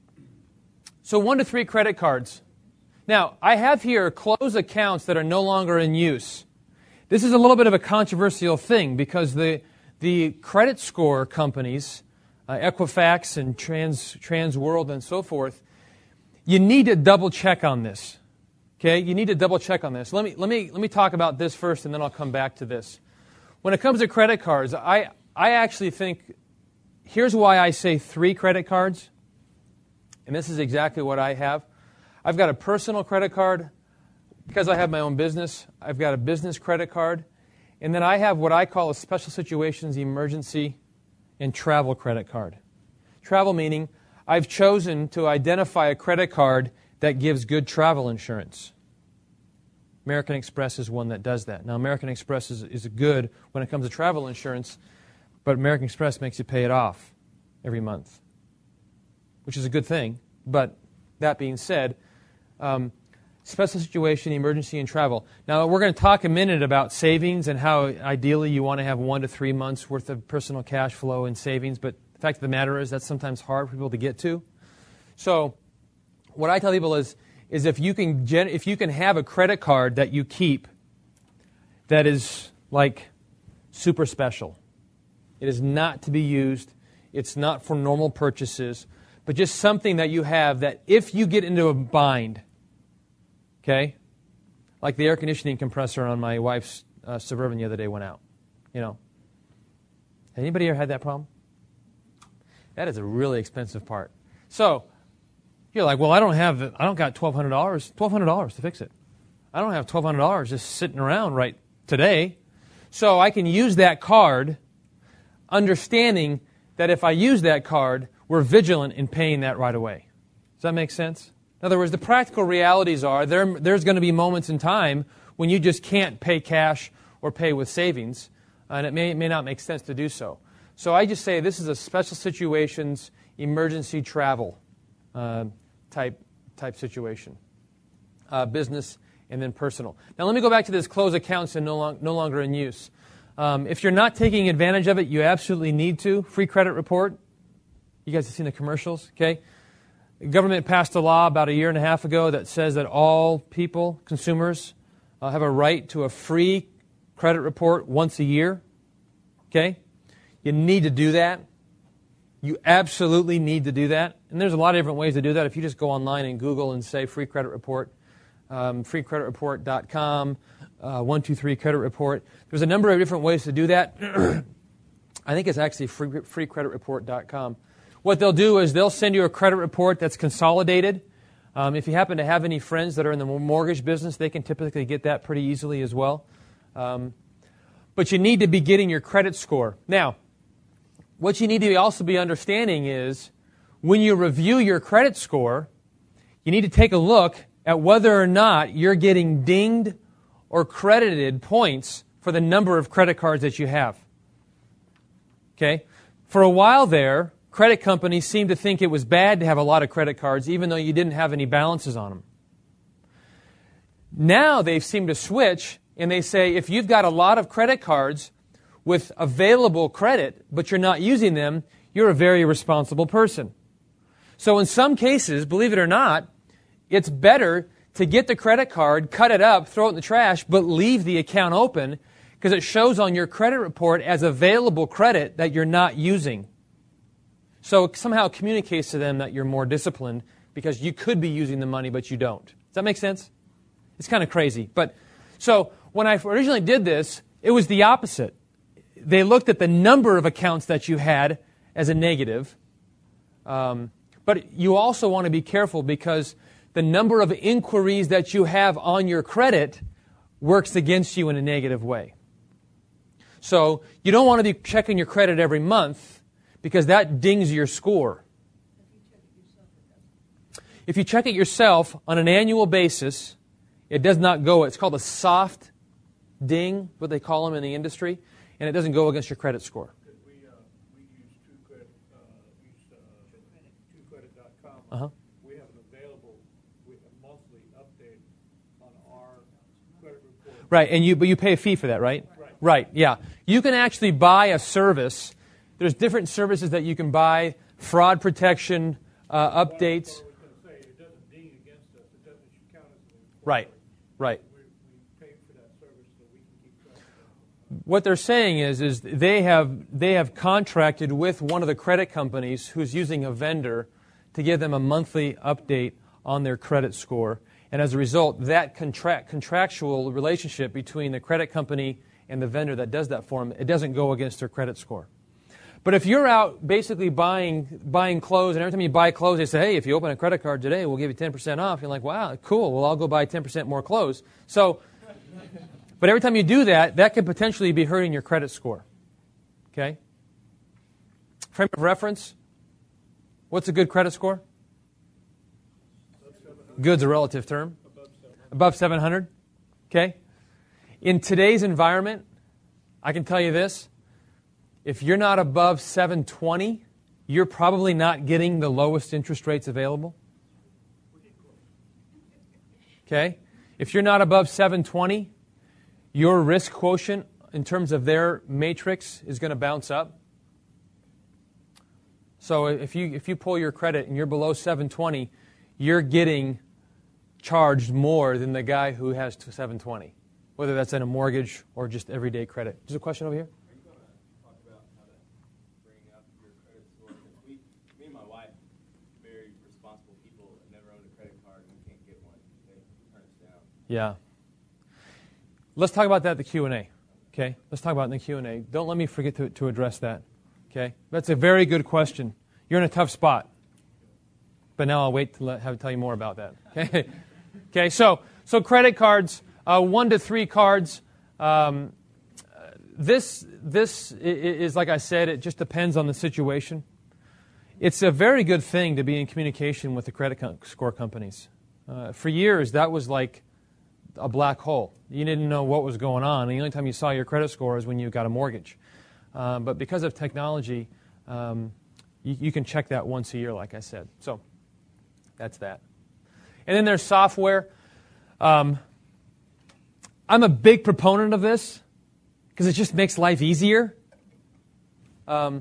so one to three credit cards. Now, I have here closed accounts that are no longer in use. This is a little bit of a controversial thing because the the credit score companies, uh, Equifax and Trans Transworld and so forth, you need to double check on this. Okay, you need to double check on this. Let me let me let me talk about this first, and then I'll come back to this. When it comes to credit cards, I I actually think here's why I say three credit cards, and this is exactly what I have. I've got a personal credit card because I have my own business. I've got a business credit card, and then I have what I call a special situations, emergency, and travel credit card. Travel meaning I've chosen to identify a credit card that gives good travel insurance. American Express is one that does that. Now, American Express is, is good when it comes to travel insurance, but American Express makes you pay it off every month, which is a good thing. But that being said, um, special situation, emergency, and travel. Now, we're going to talk a minute about savings and how ideally you want to have one to three months worth of personal cash flow and savings, but the fact of the matter is that's sometimes hard for people to get to. So, what I tell people is, is if you can gen- if you can have a credit card that you keep that is like super special. It is not to be used. It's not for normal purchases, but just something that you have that if you get into a bind, okay, like the air conditioning compressor on my wife's uh, Suburban the other day went out. You know, anybody ever had that problem? That is a really expensive part. So. You're like, well, I don't have, I don't got twelve hundred dollars, twelve hundred dollars to fix it. I don't have twelve hundred dollars just sitting around right today. So I can use that card, understanding that if I use that card, we're vigilant in paying that right away. Does that make sense? In other words, the practical realities are there, there's going to be moments in time when you just can't pay cash or pay with savings, and it may, it may not make sense to do so. So I just say this is a special situations, emergency travel Uh, type type situation, uh, business and then personal. Now let me go back to this closed accounts and no, long, no longer in use. Um, if you're not taking advantage of it, you absolutely need to. Free credit report. You guys have seen the commercials, okay? The government passed a law about a year and a half ago that says that all people, consumers, uh, have a right to a free credit report once a year, okay? You need to do that. You absolutely need to do that. And there's a lot of different ways to do that. If you just go online and Google and say free credit report, um, free credit report dot com, uh, one two three credit report. There's a number of different ways to do that. I think it's actually free, free credit report dot com. What they'll do is they'll send you a credit report that's consolidated. Um, if you happen to have any friends that are in the mortgage business, they can typically get that pretty easily as well. Um, but you need to be getting your credit score. Now, what you need to also be understanding is when you review your credit score, you need to take a look at whether or not you're getting dinged or credited points for the number of credit cards that you have. Okay? For a while there, credit companies seemed to think it was bad to have a lot of credit cards even though you didn't have any balances on them. Now they've seemed to switch and they say if you've got a lot of credit cards with available credit but you're not using them, you're a very responsible person. So in some cases, believe it or not, it's better to get the credit card, cut it up, throw it in the trash, but leave the account open because it shows on your credit report as available credit that you're not using. So it somehow communicates to them that you're more disciplined because you could be using the money, but you don't. Does that make sense? It's kind of crazy. But so when I originally did this, it was the opposite. They looked at the number of accounts that you had as a negative. Um, but you also want to be careful because the number of inquiries that you have on your credit works against you in a negative way. So you don't want to be checking your credit every month because that dings your score. If you check it yourself on an annual basis, it does not go. It's called a soft ding, what they call them in the industry, and it doesn't go against your credit score. We, uh, we use TrueCredit, uh, use uh, true credit dot com. Uh-huh. We have an available with a monthly update on our credit report. Right, and you but you pay a fee for that, right? Right. Right, yeah. You can actually buy a service. There's different services that you can buy, fraud protection, uh, updates. What I was going to say, it doesn't ding against us. It doesn't count as an employer. Right, right. We, we pay for that service so we can keep track of it. What they're saying is, is they have they have contracted with one of the credit companies who's using a vendor to give them a monthly update on their credit score. And as a result, that contract, contractual relationship between the credit company and the vendor that does that for them, it doesn't go against their credit score. But if you're out basically buying buying clothes, and every time you buy clothes, they say, hey, if you open a credit card today, we'll give you ten percent off. You're like, wow, cool. Well, I'll go buy ten percent more clothes. So, but every time you do that, that could potentially be hurting your credit score. Okay? Frame of reference. What's a good credit score? Good's a relative term. Above seven hundred. Okay? In today's environment, I can tell you this. If you're not above seven twenty, you're probably not getting the lowest interest rates available. Okay? If you're not above seven twenty, your risk quotient in terms of their matrix is going to bounce up. So if you if you pull your credit and you're below seven twenty, you're getting charged more than the guy who has seven twenty, whether that's in a mortgage or just everyday credit. There's a question over here? Yeah. Let's talk about that at the Q and A. Okay? Let's talk about it in the Q and A. Don't let me forget to, to address that. Okay? That's a very good question. You're in a tough spot. But now I'll wait to let, have to tell you more about that. Okay? Okay, so so credit cards, uh, one to three cards. Um, this this is, like I said, it just depends on the situation. It's a very good thing to be in communication with the credit score companies. Uh, for years, that was like a black hole. You didn't know what was going on. The only time you saw your credit score is when you got a mortgage. Um, but because of technology, um, you, you can check that once a year, like I said. So that's that. And then there's software. Um, I'm a big proponent of this because it just makes life easier. Um,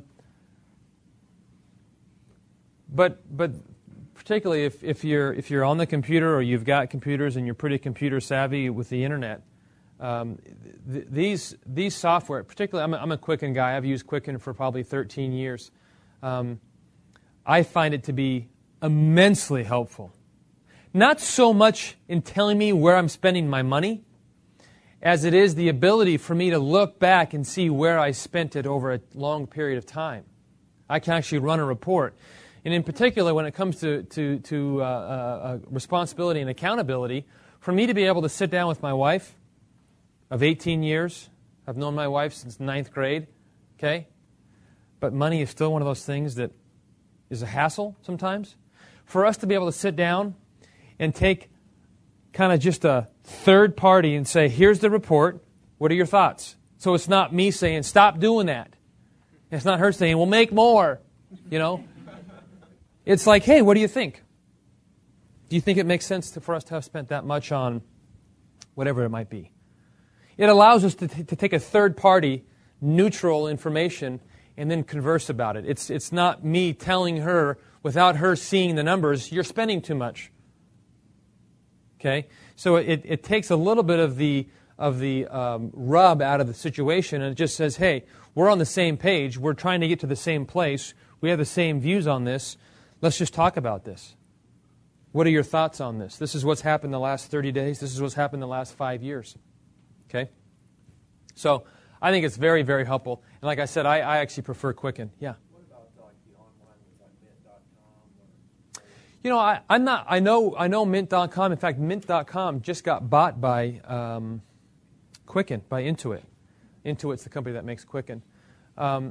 but but. Particularly if, if you're if you're on the computer or you've got computers and you're pretty computer savvy with the internet, um, th- these these software, particularly I'm a, I'm a Quicken guy. I've used Quicken for probably thirteen years. Um, I find it to be immensely helpful. Not so much in telling me where I'm spending my money, as it is the ability for me to look back and see where I spent it over a long period of time. I can actually run a report. And in particular, when it comes to, to, to uh, uh, responsibility and accountability, for me to be able to sit down with my wife of eighteen years, I've known my wife since ninth grade, okay? but money is still one of those things that is a hassle sometimes. For us to be able to sit down and take kind of just a third party and say, here's the report, what are your thoughts? So it's not me saying, stop doing that. It's not her saying, well, make more, you know. It's like, hey, what do you think? Do you think it makes sense to, for us to have spent that much on whatever it might be? It allows us to, t- to take a third-party, neutral information and then converse about it. It's, it's not me telling her, without her seeing the numbers, you're spending too much. Okay? So it, it takes a little bit of the, of the um, rub out of the situation, and it just says, hey, we're on the same page. We're trying to get to the same place. We have the same views on this. Let's just talk about this. What are your thoughts on this? This is what's happened the last thirty days. This is what's happened the last five years. Okay? So I think it's very, very helpful. And like I said, I, I actually prefer Quicken. Yeah? What about like the online, like mint dot com? Or... You know, I, I'm not, I know I know mint dot com. In fact, mint dot com just got bought by um, Quicken, by Intuit. Intuit's the company that makes Quicken. Um,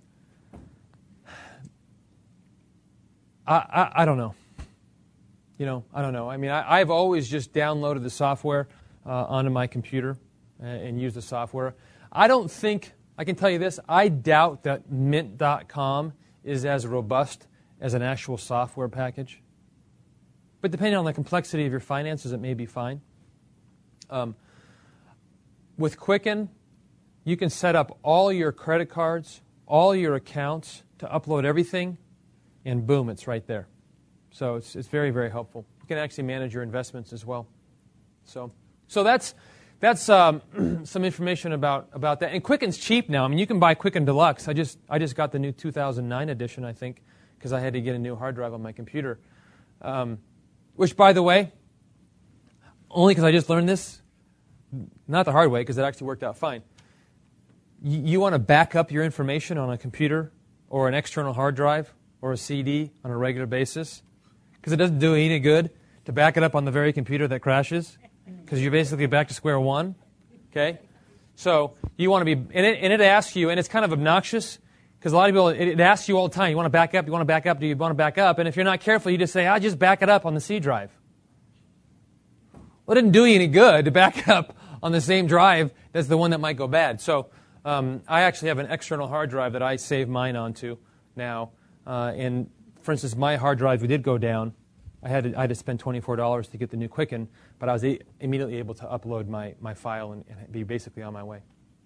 I, I, I don't know. You know, I don't know. I mean, I, I've always just downloaded the software uh, onto my computer and, and used the software. I don't think, I can tell you this, I doubt that mint dot com is as robust as an actual software package. But depending on the complexity of your finances, it may be fine. Um, with Quicken, you can set up all your credit cards, all your accounts to upload everything, and boom, it's right there. So it's it's very, very helpful. You can actually manage your investments as well. So so that's that's um, some information about, about that. And Quicken's cheap now. I mean, you can buy Quicken Deluxe. I just I just got the new two thousand nine edition, I think, because I had to get a new hard drive on my computer. Um, which, by the way, only because I just learned this, not the hard way, because it actually worked out fine. You, you want to back up your information on a computer or an external hard drive or a C D on a regular basis, because it doesn't do any good to back it up on the very computer that crashes, because you're basically back to square one. Okay? So you want to be, and it, and it asks you, and it's kind of obnoxious, because a lot of people, it, it asks you all the time, you want to back up, you want to back up, do you want to back up? And if you're not careful, you just say, I'll just back it up on the C drive. Well, it didn't do you any good to back up on the same drive that's the one that might go bad. So um, I actually have an external hard drive that I save mine onto now. Uh, and, for instance, my hard drive did go down. I had to, I had to spend twenty-four dollars to get the new Quicken, but I was a- immediately able to upload my, my file and, and be basically on my way.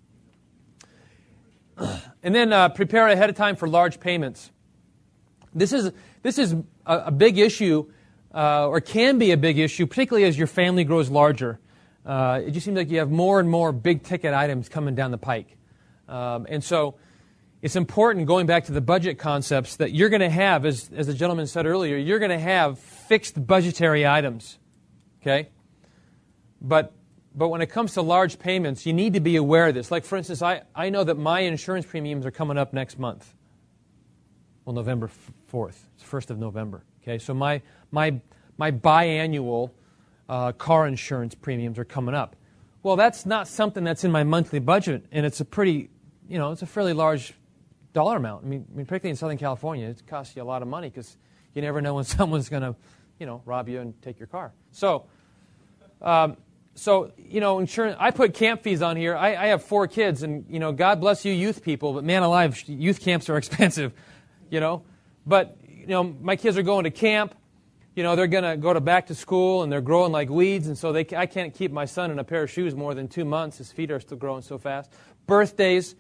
And then uh, prepare ahead of time for large payments. This is this is a, a big issue, uh, or can be a big issue, particularly as your family grows larger. Uh, it just seems like you have more and more big-ticket items coming down the pike. Um, and so it's important, going back to the budget concepts, that you're going to have, as, as the gentleman said earlier, you're going to have fixed budgetary items. Okay? But but when it comes to large payments, you need to be aware of this. Like, for instance, I, I know that my insurance premiums are coming up next month. Well, November fourth. It's first of November. Okay? So my my my biannual uh, car insurance premiums are coming up. Well, that's not something that's in my monthly budget, and it's a pretty, you know, it's a fairly large dollar amount. I mean, I mean, particularly in Southern California, it costs you a lot of money because you never know when someone's going to, you know, rob you and take your car. So, um, so you know, insurance. I put camp fees on here. I, I have four kids, and you know, God bless you, youth people, but man alive, youth camps are expensive, you know. But you know, my kids are going to camp. You know, they're going to go to back to school, and they're growing like weeds, and so they I can't keep my son in a pair of shoes more than two months. His feet are still growing so fast. Birthdays.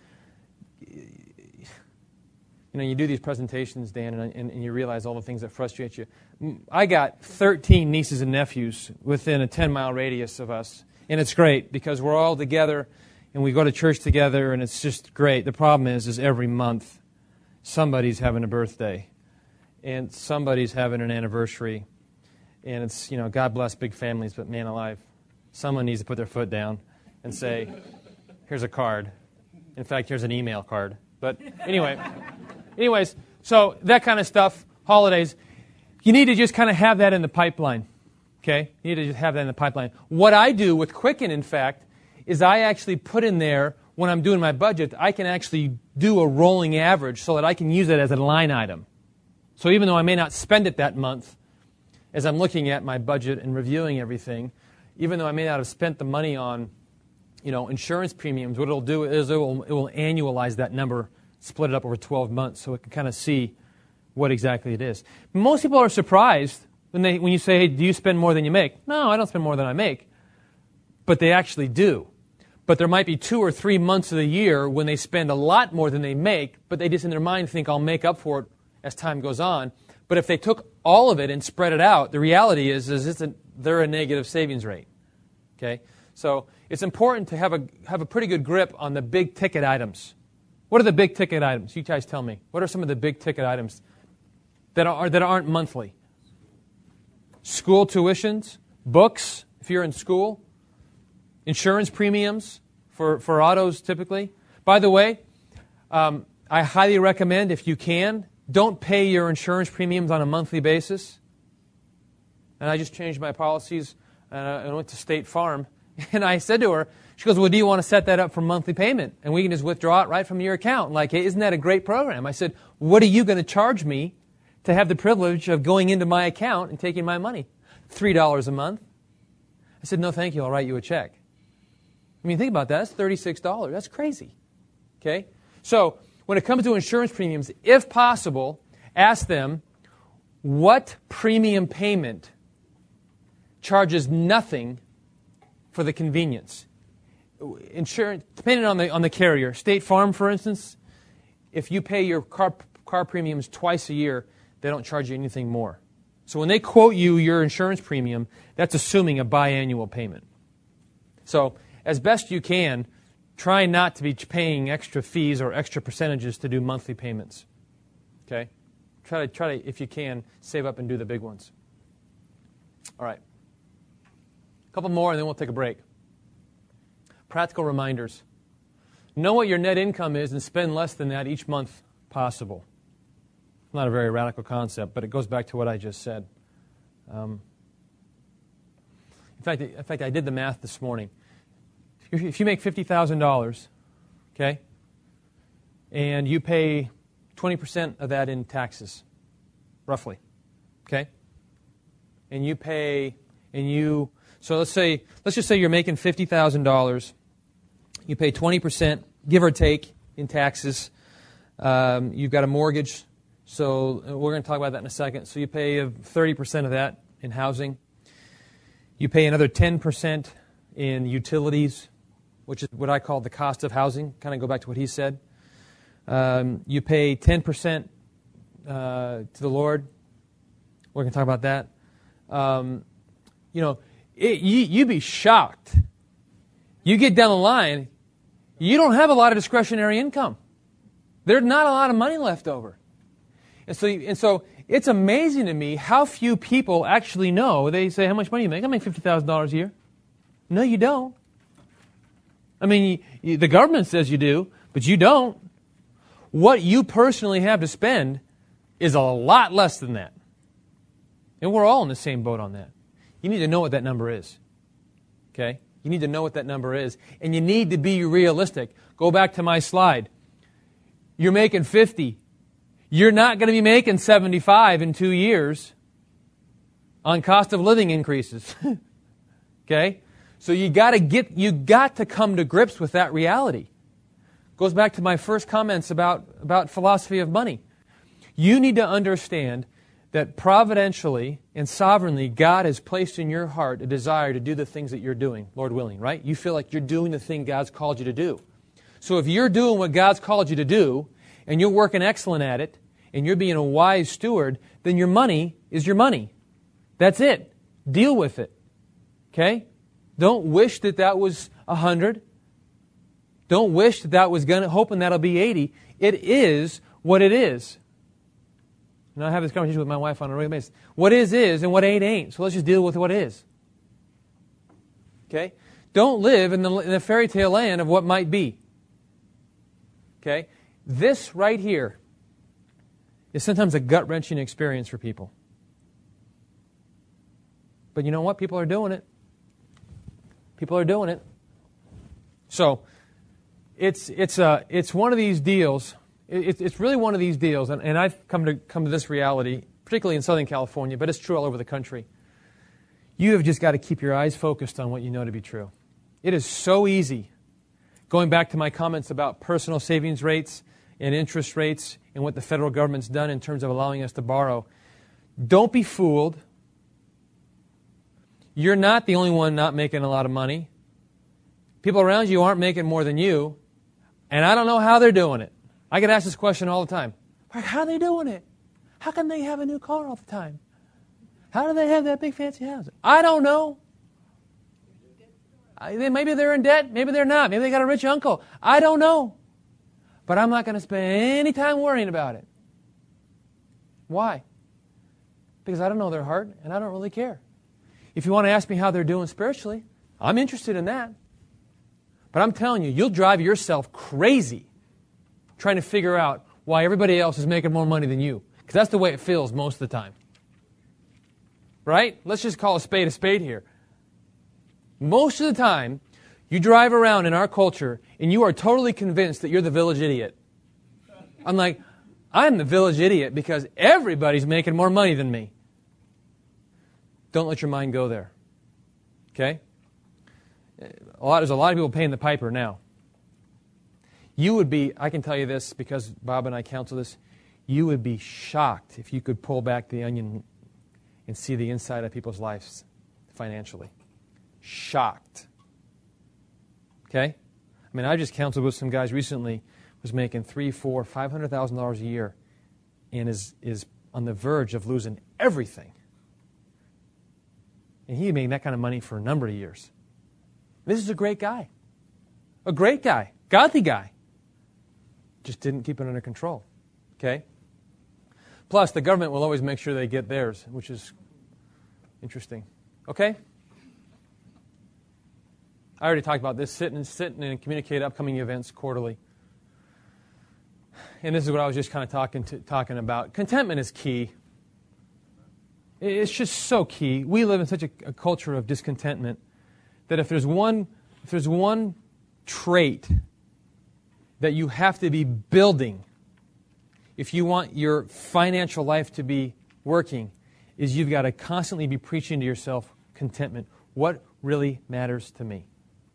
You know, you do these presentations, Dan, and, and, and you realize all the things that frustrate you. I got thirteen nieces and nephews within a ten-mile radius of us, and it's great because we're all together, and we go to church together, and it's just great. The problem is, is every month somebody's having a birthday, and somebody's having an anniversary, and it's, you know, God bless big families, but man alive, someone needs to put their foot down and say, here's a card. In fact, here's an email card. But anyway, anyways, so that kind of stuff, holidays, you need to just kind of have that in the pipeline, okay? You need to just have that in the pipeline. What I do with Quicken, in fact, is I actually put in there, when I'm doing my budget, I can actually do a rolling average so that I can use it as a line item. So even though I may not spend it that month, as I'm looking at my budget and reviewing everything, even though I may not have spent the money on, you know, insurance premiums, what it'll do is it will, it will annualize that number, split it up over twelve months so it can kind of see what exactly it is. Most people are surprised when they when you say, hey, do you spend more than you make? No, I don't spend more than I make. But they actually do. But there might be two or three months of the year when they spend a lot more than they make, but they just in their mind think I'll make up for it as time goes on. But if they took all of it and spread it out, the reality is, is it's a, they're a negative savings rate. Okay? So it's important to have a have a pretty good grip on the big ticket items. What are the big ticket items? You guys tell me. What are some of the big ticket items that are that aren't monthly? School tuitions, books, if you're in school, insurance premiums for, for autos typically. By the way, um, I highly recommend, if you can, don't pay your insurance premiums on a monthly basis. And I just changed my policies, and I went to State Farm, and I said to her, she goes, well, do you want to set that up for monthly payment? And we can just withdraw it right from your account. I'm like, hey, isn't that a great program? I said, what are you going to charge me to have the privilege of going into my account and taking my money? three dollars a month. I said, no, thank you. I'll write you a check. I mean, think about that. That's thirty-six dollars. That's crazy. Okay? So when it comes to insurance premiums, if possible, ask them what premium payment charges nothing for the convenience. Insurance, depending on the on the carrier. State Farm, for instance, if you pay your car car premiums twice a year, they don't charge you anything more. So when they quote you your insurance premium, that's assuming a biannual payment. So as best you can, try not to be paying extra fees or extra percentages to do monthly payments. Okay? Try to, try to, if you can, save up and do the big ones. All right. A couple more and then we'll take a break. Practical reminders. Know what your net income is and spend less than that each month possible. Not a very radical concept, but it goes back to what I just said. Um, in fact, in fact, I did the math this morning. If you make fifty thousand dollars, okay, and you pay twenty percent of that in taxes, roughly, okay, and you pay, and you, so let's say, let's just say you're making fifty thousand dollars, you pay twenty percent, give or take, in taxes, um, you've got a mortgage. So we're going to talk about that in a second. So you pay thirty percent of that in housing. You pay another ten percent in utilities, which is what I call the cost of housing. Kind of go back to what he said. Um, you pay ten percent uh, to the Lord. We're going to talk about that. Um, you know, it, you, you'd be shocked. You get down the line, you don't have a lot of discretionary income. There's not a lot of money left over. And so, and so it's amazing to me how few people actually know. They say, how much money do you make? I make fifty thousand dollars a year. No, you don't. I mean, you, you, the government says you do, but you don't. What you personally have to spend is a lot less than that. And we're all in the same boat on that. You need to know what that number is. Okay? You need to know what that number is. And you need to be realistic. Go back to my slide. You're making fifty. You're not going to be making seventy-five in two years on cost of living increases. Okay? So you got to get you got to come to grips with that reality. Goes back to my first comments about, about philosophy of money. You need to understand that providentially and sovereignly God has placed in your heart a desire to do the things that you're doing, Lord willing, right? You feel like you're doing the thing God's called you to do. So if you're doing what God's called you to do, and you're working excellent at it, and you're being a wise steward, then your money is your money. That's it. Deal with it. Okay? Don't wish that that was a hundred. Don't wish that that was gonna, hoping that'll be eighty. It is what it is. And I have this conversation with my wife on a regular basis. What is is, and what ain't ain't. So let's just deal with what is. Okay? Don't live in the, in the fairy tale land of what might be. Okay? This right here is sometimes a gut-wrenching experience for people. But you know what? People are doing it. People are doing it. So, it's it's uh, it's one of these deals. It, it's really one of these deals, and, and I've come to come to this reality, particularly in Southern California, but it's true all over the country. You have just got to keep your eyes focused on what you know to be true. It is so easy. Going back to my comments about personal savings rates and interest rates and what the federal government's done in terms of allowing us to borrow, don't be fooled. You're not the only one not making a lot of money. People around you aren't making more than you, and I don't know how they're doing it. I get asked this question all the time. How are they doing it? How can they have a new car all the time? How do they have that big fancy house? I don't know. I, maybe they're in debt. Maybe they're not. Maybe they got a rich uncle. I don't know. But I'm not going to spend any time worrying about it. Why? Because I don't know their heart, and I don't really care. If you want to ask me how they're doing spiritually, I'm interested in that. But I'm telling you, you'll drive yourself crazy trying to figure out why everybody else is making more money than you. Because that's the way it feels most of the time. Right? Let's just call a spade a spade here. Most of the time, you drive around in our culture and you are totally convinced that you're the village idiot. I'm like, I'm the village idiot because everybody's making more money than me. Don't let your mind go there. Okay? A lot, there's a lot of people paying the piper now. You would be, I can tell you this because Bob and I counsel this, you would be shocked if you could pull back the onion and see the inside of people's lives financially. Shocked. Okay? I mean, I just counseled with some guys recently who's making three, four, five hundred thousand dollars a year and is is on the verge of losing everything. And he made that kind of money for a number of years. This is a great guy. A great guy. Godly guy. Just didn't keep it under control. Okay? Plus, the government will always make sure they get theirs, which is interesting. Okay? I already talked about this. Sit and, sit and communicate upcoming events quarterly. And this is what I was just kind of talking to, talking about. Contentment is key. It's just so key. We live in such a, a culture of discontentment that if there's one, if there's one trait that you have to be building if you want your financial life to be working, is you've got to constantly be preaching to yourself contentment. What really matters to me?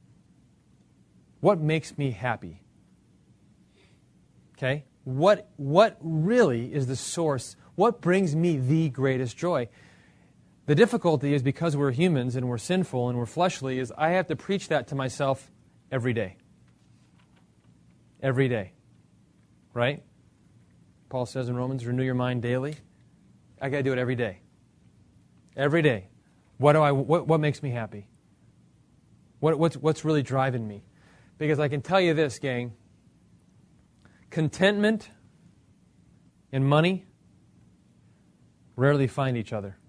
What makes me happy? Okay? What, what really is the source? What brings me the greatest joy? The difficulty is because we're humans and we're sinful and we're fleshly is I have to preach that to myself every day. Every day. Right? Paul says in Romans, renew your mind daily. I got to do it every day. Every day. What do I? What, what makes me happy? What, what's, what's really driving me? Because I can tell you this, gang. Contentment and money rarely find each other.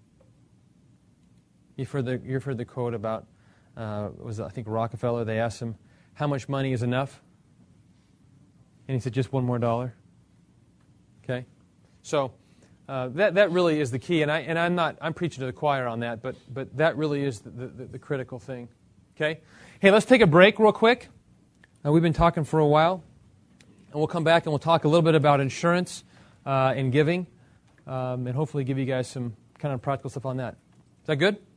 You've heard the, you've heard the quote about, uh, was I think Rockefeller, they asked him, how much money is enough? And he said, just one more dollar. Okay? So uh, that that really is the key. And, I, and I'm not, I'm preaching to the choir on that, but, but that really is the, the, the critical thing. Okay? Hey, let's take a break real quick. Uh, we've been talking for a while. And we'll come back and we'll talk a little bit about insurance uh, and giving. Um, and hopefully give you guys some kind of practical stuff on that. Is that good?